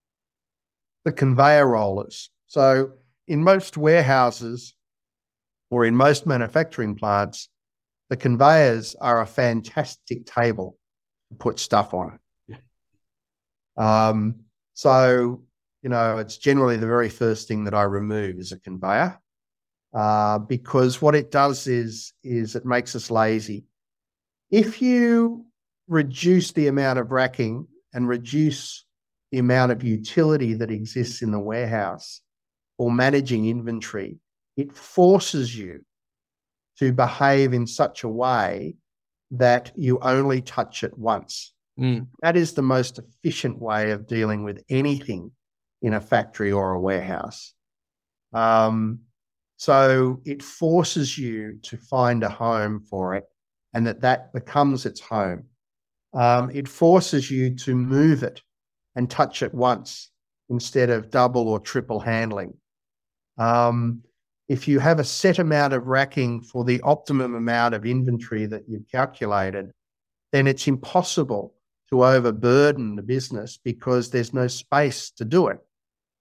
The conveyor rollers. So in most warehouses or in most manufacturing plants, the conveyors are a fantastic table to put stuff on it. Yeah. Um, so, you know, it's generally the very first thing that I remove is a conveyor uh, because what it does is, is it makes us lazy. If you reduce the amount of racking and reduce the amount of utility that exists in the warehouse or managing inventory, it forces you to behave in such a way that you only touch it once. Mm. That is the most efficient way of dealing with anything in a factory or a warehouse. Um, so it forces you to find a home for it and that that becomes its home. Um, it forces you to move it and touch it once instead of double or triple handling. Um, if you have a set amount of racking for the optimum amount of inventory that you've calculated, then it's impossible to overburden the business because there's no space to do it.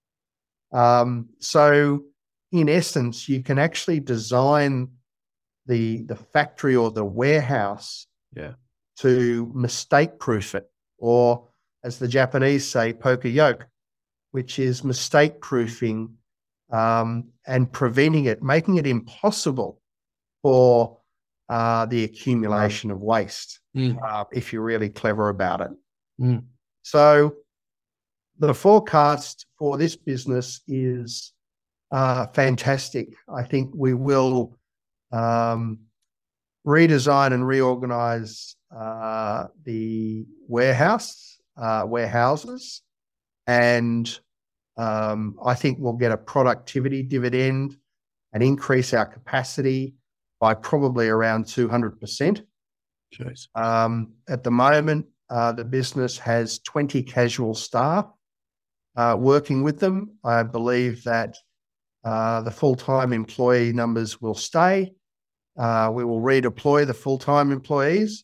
Um, so in essence, you can actually design the, the factory or the warehouse yeah. to mistake-proof it, or as the Japanese say, poker yoke, which is mistake-proofing um, and preventing it, making it impossible for uh, the accumulation of waste mm. uh, if you're really clever about it. Mm. So the forecast for this business is uh, fantastic. I think we will um, redesign and reorganize uh, the warehouse, uh, warehouses, and um, I think we'll get a productivity dividend and increase our capacity by probably around two hundred percent. Jeez. Um, at the moment, uh, the business has twenty casual staff uh, working with them. I believe that uh, the full-time employee numbers will stay. Uh, we will redeploy the full-time employees,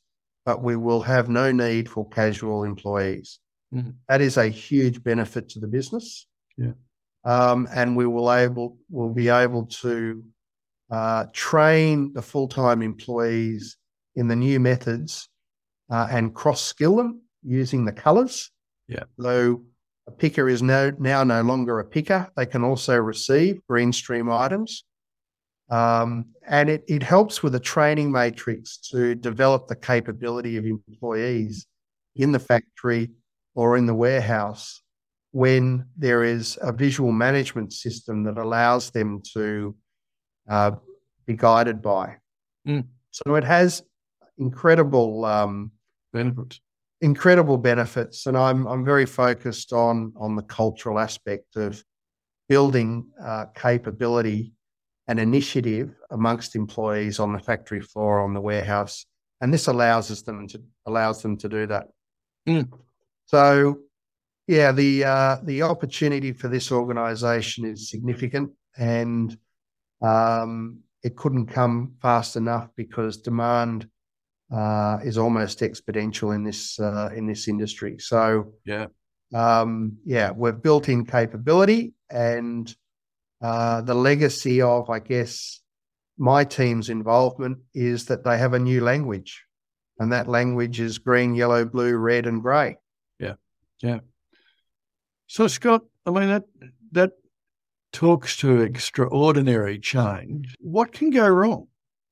but we will have no need for casual employees. Mhm. That is a huge benefit to the business. Yeah. Um, and we will able will be able to uh, train the full-time employees in the new methods uh, and cross-skill them using the colours. Yeah. So a picker is no, now no longer a picker. They can also receive green stream items. Um, and it, it helps with a training matrix to develop the capability of employees in the factory or in the warehouse when there is a visual management system that allows them to uh, be guided by. Mm. So it has incredible um, benefits. Incredible benefits, and I'm I'm very focused on on the cultural aspect of building uh, capability and initiative amongst employees on the factory floor, on the warehouse, and this allows us them to allows them to do that. Mm. So, yeah, the uh, the opportunity for this organisation is significant, and um, it couldn't come fast enough because demand uh, is almost exponential in this uh, in this industry. So, yeah, um, yeah, we've built in capability, and uh, the legacy of, I guess, my team's involvement is that they have a new language, and that language is green, yellow, blue, red, and grey. Yeah, yeah. So, Scott, I mean, that that talks to extraordinary change. What can go wrong?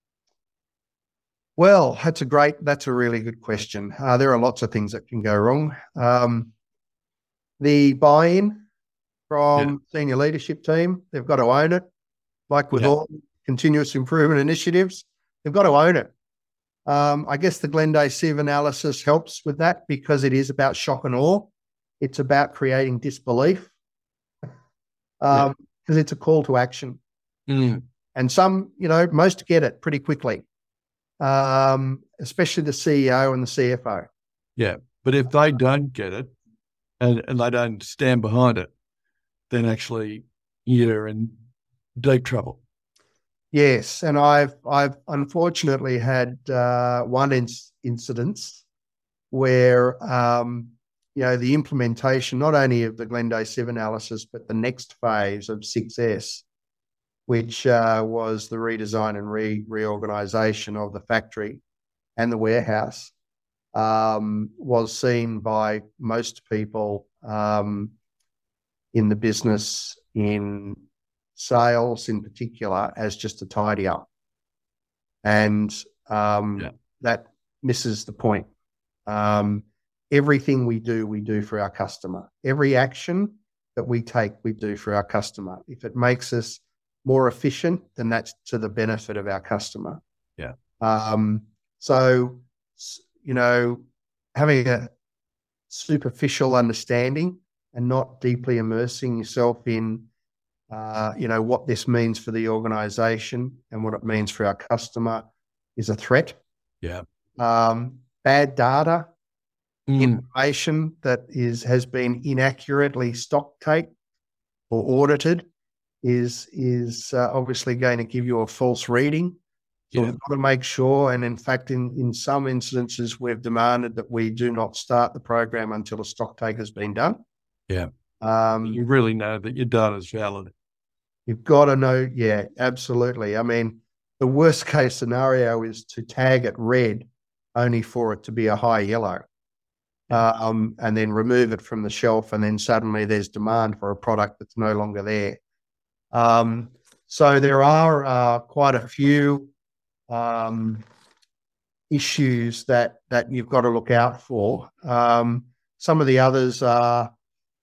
Well, that's a great, that's a really good question. Uh, there are lots of things that can go wrong. Um, the buy-in from yeah. senior leadership team, they've got to own it. Like with yeah. all continuous improvement initiatives, they've got to own it. Um, I guess the Glenday Sieve analysis helps with that because it is about shock and awe. It's about creating disbelief because um, yeah. it's a call to action. Mm. And some, you know, most get it pretty quickly. Um, especially the C E O and the C F O. Yeah, but if they don't get it and, and they don't stand behind it, then actually you're in deep trouble. Yes, and I've I've unfortunately had uh, one in- incidence where um, you know the implementation not only of the Glenday Sieve analysis but the next phase of six S, which uh, was the redesign and re reorganisation of the factory and the warehouse, um, was seen by most people um, in the business, in sales in particular, as just a tidy up. And um, yeah. that misses the point. Um, everything we do, we do for our customer. Every action that we take, we do for our customer. If it makes us more efficient, then that's to the benefit of our customer. Yeah. Um, so, you know, having a superficial understanding and not deeply immersing yourself in, uh, you know, what this means for the organisation and what it means for our customer is a threat. Yeah. Um, bad data, mm. information that is has been inaccurately stock take or audited is is uh, obviously going to give you a false reading. So yeah. we've got to make sure, and in fact, in, in some instances, we've demanded that we do not start the program until a stock take has been done. Yeah. Um, you really know that your data is valid. You've got to know, yeah, absolutely. I mean, the worst case scenario is to tag it red only for it to be a high yellow. Um, and then remove it from the shelf, and then suddenly there's demand for a product that's no longer there. Um, so there are uh, quite a few um, issues that that you've got to look out for. Um, some of the others are,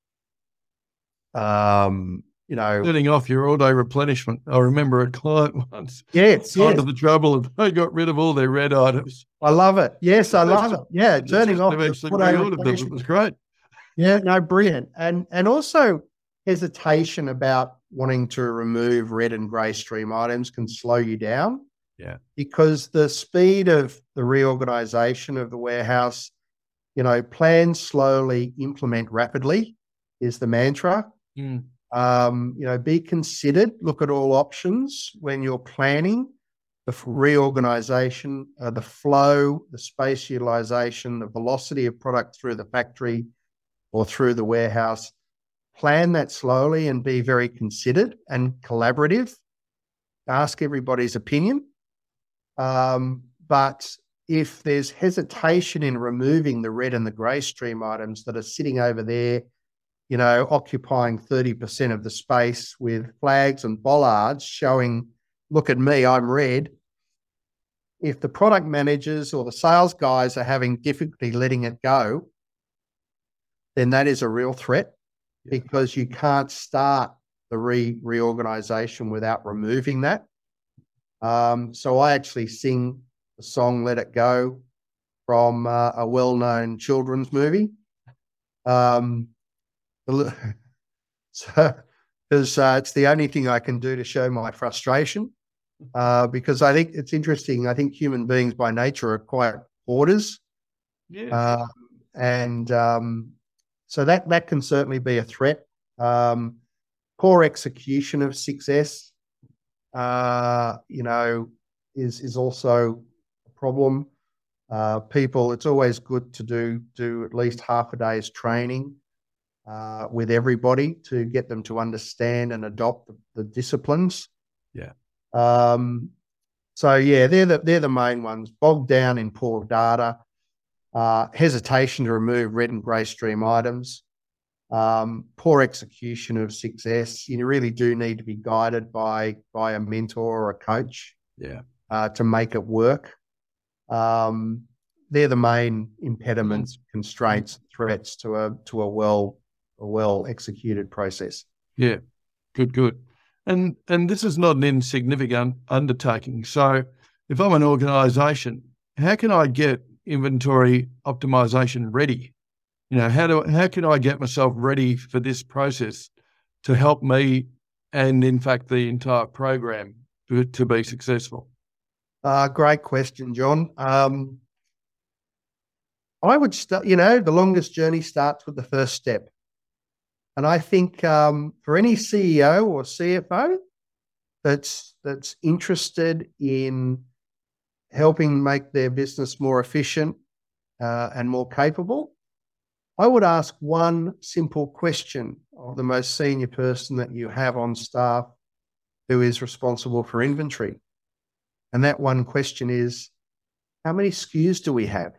um, you know, setting off your all-day replenishment. I remember a client once. Yes, gone yes. to the trouble of they got rid of all their red items. I love it. Yes, I love it. Yeah, turning off. Eventually reordered them. It was great. Yeah, no, brilliant. And and also hesitation about wanting to remove red and grey stream items can slow you down. Yeah. Because the speed of the reorganisation of the warehouse, you know, plan slowly, implement rapidly is the mantra. Mm. Um, you know, be considered, look at all options when you're planning, the reorganisation, uh, the flow, the space utilisation, the velocity of product through the factory or through the warehouse. Plan that slowly and be very considered and collaborative. Ask everybody's opinion. Um, but if there's hesitation in removing the red and the grey stream items that are sitting over there, you know, occupying thirty percent of the space with flags and bollards showing, look at me, I'm red. If the product managers or the sales guys are having difficulty letting it go, then that is a real threat, yeah. because you can't start the re reorganisation without removing that. Um, so I actually sing the song "Let It Go" from uh, a well-known children's movie. Um, so because uh, it's the only thing I can do to show my frustration. Uh, because I think it's interesting. I think human beings by nature are quite hoarders. Yeah. Uh, and um, so that that can certainly be a threat. Um, poor execution of six S, uh, you know, is is also a problem. Uh, people, it's always good to do do at least half a day's training uh, with everybody to get them to understand and adopt the, the disciplines. Yeah. Um, so yeah, they're the they're the main ones. Bogged down in poor data, uh, hesitation to remove red and grey stream items, um, poor execution of six S. You really do need to be guided by by a mentor or a coach, yeah, uh, to make it work. Um, they're the main impediments, mm. constraints, threats to a to a well a well executed process. Yeah, good, good. And and this is not an insignificant undertaking. So if I'm an organisation, how can I get inventory optimization ready? You know, how do how can I get myself ready for this process to help me and, in fact, the entire program to, to be successful? Uh, great question, John. Um, I would start, you know, the longest journey starts with the first step. And I think um, for any C E O or C F O that's that's interested in helping make their business more efficient uh, and more capable, I would ask one simple question of the most senior person that you have on staff who is responsible for inventory. And that one question is, how many S K Us do we have?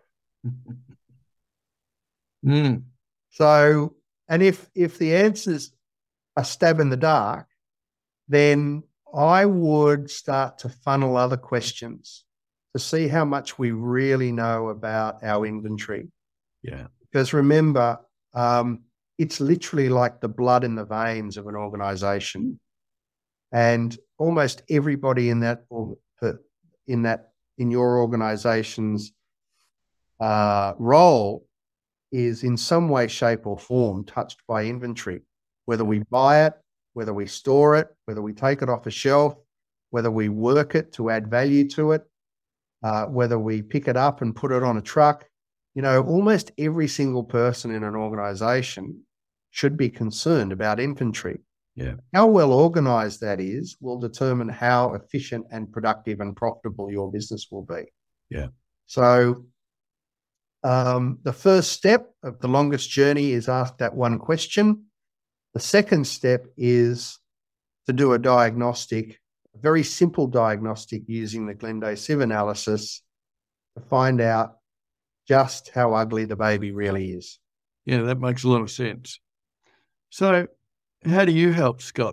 mm. So, and if if the answer's a stab in the dark, then I would start to funnel other questions to see how much we really know about our inventory. Yeah. Because remember, um, it's literally like the blood in the veins of an organisation, and almost everybody in that in that in your organisation's uh, role is in some way, shape, or form touched by inventory. Whether we buy it, whether we store it, whether we take it off a shelf, whether we work it to add value to it, uh, whether we pick it up and put it on a truck. You know, almost every single person in an organisation should be concerned about inventory. Yeah. How well organised that is will determine how efficient and productive and profitable your business will be. Yeah. So um, the first step of the longest journey is ask that one question. The second step is to do a diagnostic, a very simple diagnostic using the Glenday Sieve analysis to find out just how ugly the baby really is. Yeah, that makes a lot of sense. So how do you help, Scott?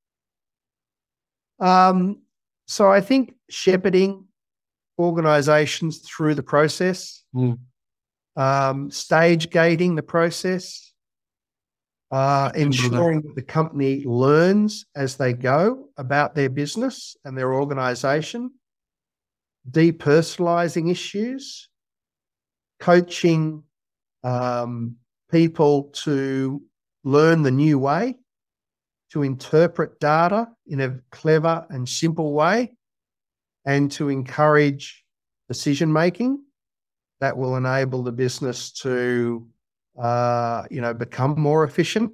Um, so I think shepherding organisations through the process, mm. um, stage gating the process, uh, ensuring that the company learns as they go about their business and their organisation, depersonalising issues, coaching um, people to learn the new way, to interpret data in a clever and simple way, and to encourage decision-making that will enable the business to, uh, you know, become more efficient,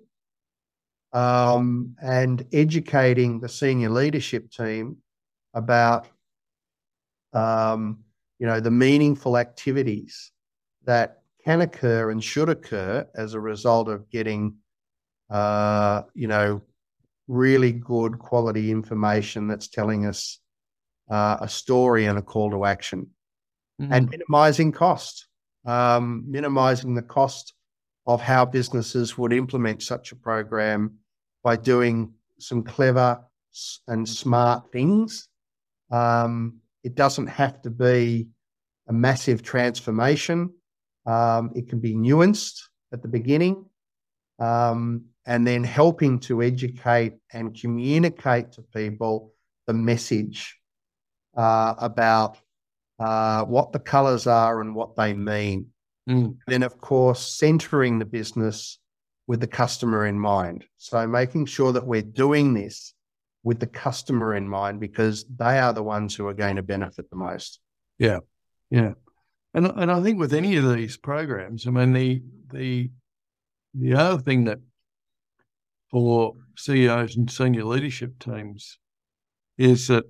um, and educating the senior leadership team about um, you know, the meaningful activities that can occur and should occur as a result of getting, uh, you know, really good quality information that's telling us uh, a story and a call to action. Mm-hmm. And minimizing cost, um, minimizing the cost of how businesses would implement such a program by doing some clever and smart things. Um, it doesn't have to be a massive transformation. Um, it can be nuanced at the beginning, um, and then helping to educate and communicate to people the message uh, about uh, what the colours are and what they mean. Mm. Then, of course, centering the business with the customer in mind. So making sure that we're doing this with the customer in mind, because they are the ones who are going to benefit the most. Yeah, yeah. And and I think with any of these programs, I mean, the the the other thing that for C E Os and senior leadership teams is that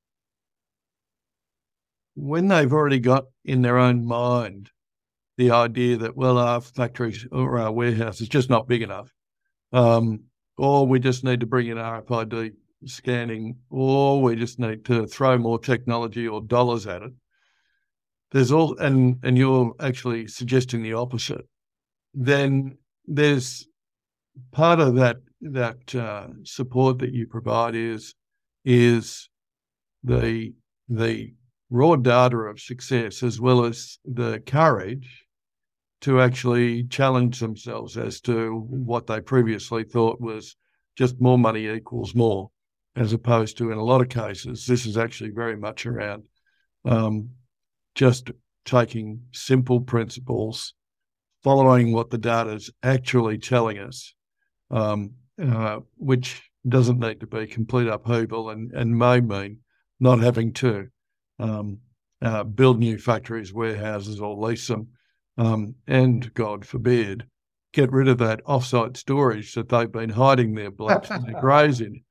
when they've already got in their own mind the idea that, well, our factories or our warehouse is just not big enough, um, or we just need to bring in R F I D scanning, or we just need to throw more technology or dollars at it. There's all, and and you're actually suggesting the opposite. Then there's part of that that uh, support that you provide is is the the raw data of success, as well as the courage to actually challenge themselves as to what they previously thought was just more money equals more, as opposed to, in a lot of cases, this is actually very much around um, just taking simple principles, following what the data is actually telling us, um, uh, which doesn't need to be complete upheaval and, and may mean not having to um, uh, build new factories, warehouses, or lease them, um, and, God forbid, get rid of that off-site storage that they've been hiding their blacks and their greys in.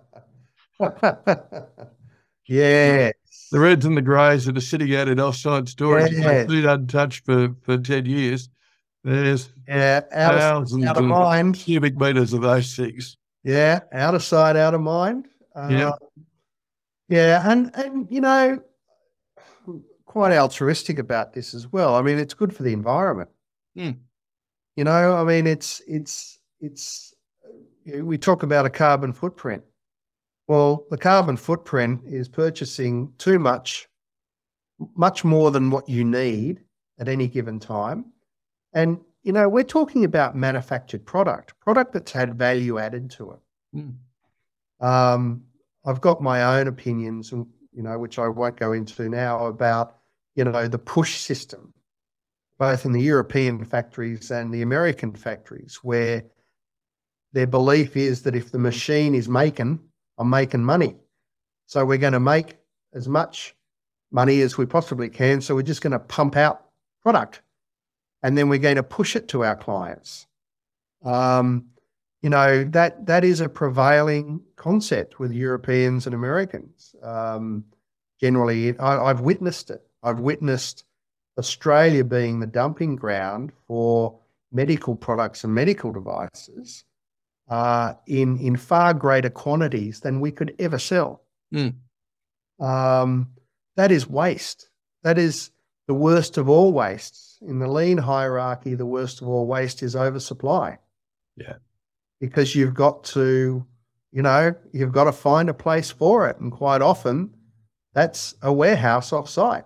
Yeah. The reds and the greys that are sitting out in off-site storage, yes. They've been untouched for, for ten years. There's yeah, out thousands of, out of of mind. cubic metres of those things. Yeah, out of sight, out of mind. Uh, yeah. Yeah, and, and, you know, quite altruistic about this as well. I mean, it's good for the environment. Mm. You know, I mean, it's, it's, it's, we talk about a carbon footprint. Well, the carbon footprint is purchasing too much, much more than what you need at any given time. And, you know, we're talking about manufactured product, product that's had value added to it. Mm. Um, I've got my own opinions, and you know, which I won't go into now, about, you know, the push system, both in the European factories and the American factories, where their belief is that if the machine is making, I'm making money. So we're going to make as much money as we possibly can. So we're just going to pump out product, and then we're going to push it to our clients. Um, you know, that that is a prevailing concept with Europeans and Americans. Um, generally, I, I've witnessed it. I've witnessed Australia being the dumping ground for medical products and medical devices uh, in, in far greater quantities than we could ever sell. Mm. Um, that is waste. That is the worst of all wastes. In the lean hierarchy, the worst of all waste is oversupply. Yeah. Because you've got to, you know, you've got to find a place for it. And quite often that's a warehouse off-site.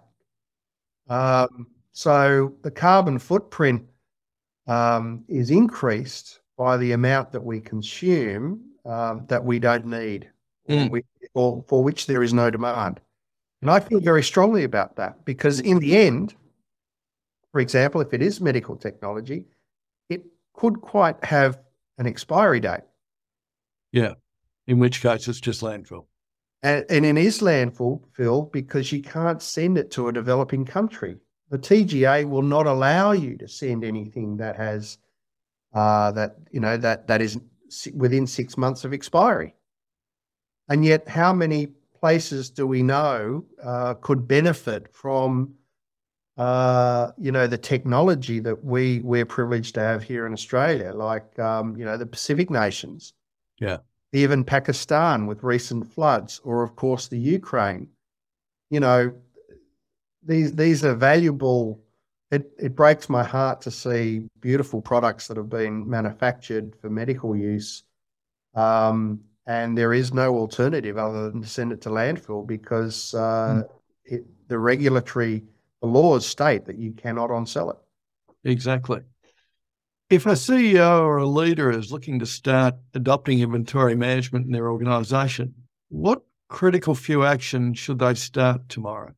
Um, so the carbon footprint um, is increased by the amount that we consume um, that we don't need, mm. or, we, or for which there is no demand. And I feel very strongly about that, because in the end, for example, if it is medical technology, it could quite have an expiry date. Yeah, in which case it's just landfill. And, and it is landfill, Phil, because you can't send it to a developing country. The T G A will not allow you to send anything that has uh, that you know that that is within six months of expiry. And yet, how many places do we know uh, could benefit from, uh, you know, the technology that we, we're privileged to have here in Australia, like, um, you know, the Pacific nations. Yeah. Even Pakistan with recent floods, or of course the Ukraine. You know, these these are valuable. It it breaks my heart to see beautiful products that have been manufactured for medical use, um, and there is no alternative other than to send it to landfill because uh, mm. it, the regulatory the laws state that you cannot on-sell it. Exactly. If a C E O or a leader is looking to start adopting inventory management in their organisation, what critical few actions should they start tomorrow?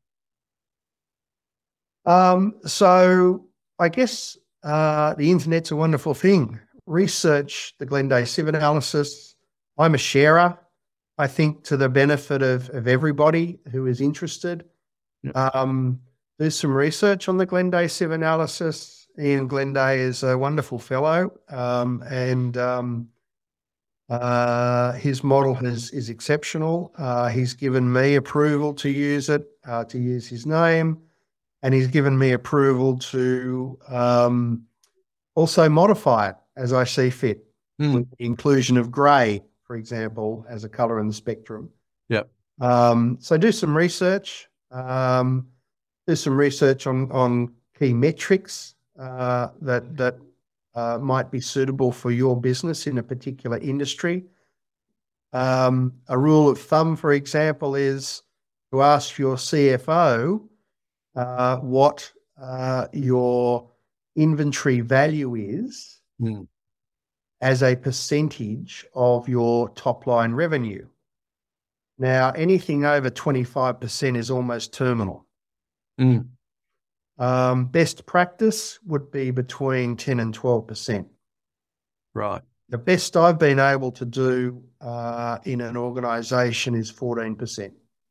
Um, so I guess uh, the internet's a wonderful thing. Research the Glenday Sieve analysis. I'm a sharer, I think, to the benefit of, of everybody who is interested. Yep. Um, do some research on the Glenday Sieve analysis. Ian Glenday is a wonderful fellow, um, and um, uh, his model has, is exceptional. Uh, he's given me approval to use it, uh, to use his name, and he's given me approval to um, also modify it as I see fit, mm. with the inclusion of grey, for example, as a colour in the spectrum. Yep. Um, so do some research. Um, do some research on on key metrics Uh, that that uh, might be suitable for your business in a particular industry. Um, a rule of thumb, for example, is to ask your C F O uh, what uh, your inventory value is mm. as a percentage of your top line revenue. Now, anything over twenty-five percent is almost terminal. Mm. Um, best practice would be between ten and twelve percent. Right. The best I've been able to do uh, in an organisation is fourteen percent.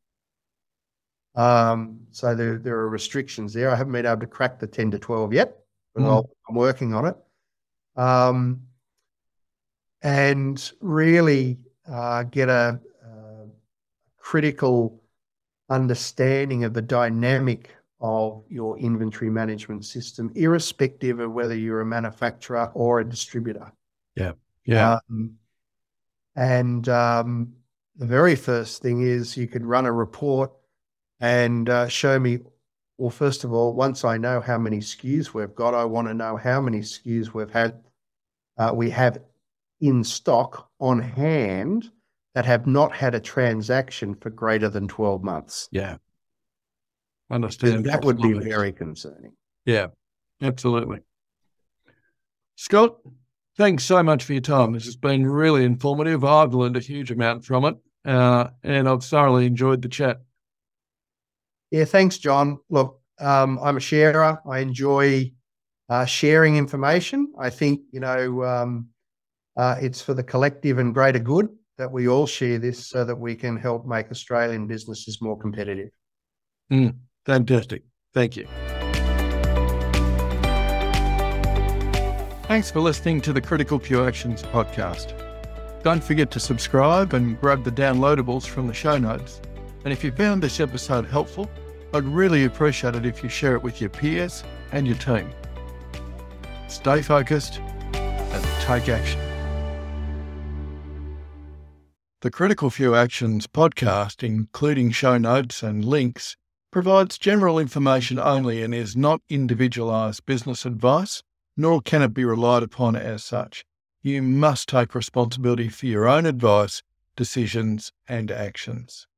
Um, so there, there are restrictions there. I haven't been able to crack the ten to twelve yet, but mm. I'll, I'm working on it. Um, and really uh, get a, a critical understanding of the dynamic of your inventory management system, irrespective of whether you're a manufacturer or a distributor. Yeah, yeah. Um, and um, the very first thing is you could run a report and uh, show me, well, first of all, once I know how many S K Us we've got, I want to know how many S K Us we've had, uh, we have in stock on hand that have not had a transaction for greater than twelve months. Yeah. Understand. That would be very concerning. Yeah, absolutely. Scott, thanks so much for your time. This has been really informative. I've learned a huge amount from it, uh, and I've thoroughly enjoyed the chat. Yeah, thanks, John. Look, um, I'm a sharer. I enjoy uh, sharing information. I think, you know, um, uh, it's for the collective and greater good that we all share this so that we can help make Australian businesses more competitive. Mm. Fantastic. Thank you. Thanks for listening to the Critical Few Actions podcast. Don't forget to subscribe and grab the downloadables from the show notes. And if you found this episode helpful, I'd really appreciate it if you share it with your peers and your team. Stay focused and take action. The Critical Few Actions podcast, including show notes and links, provides general information only and is not individualised business advice, nor can it be relied upon as such. You must take responsibility for your own advice, decisions and actions.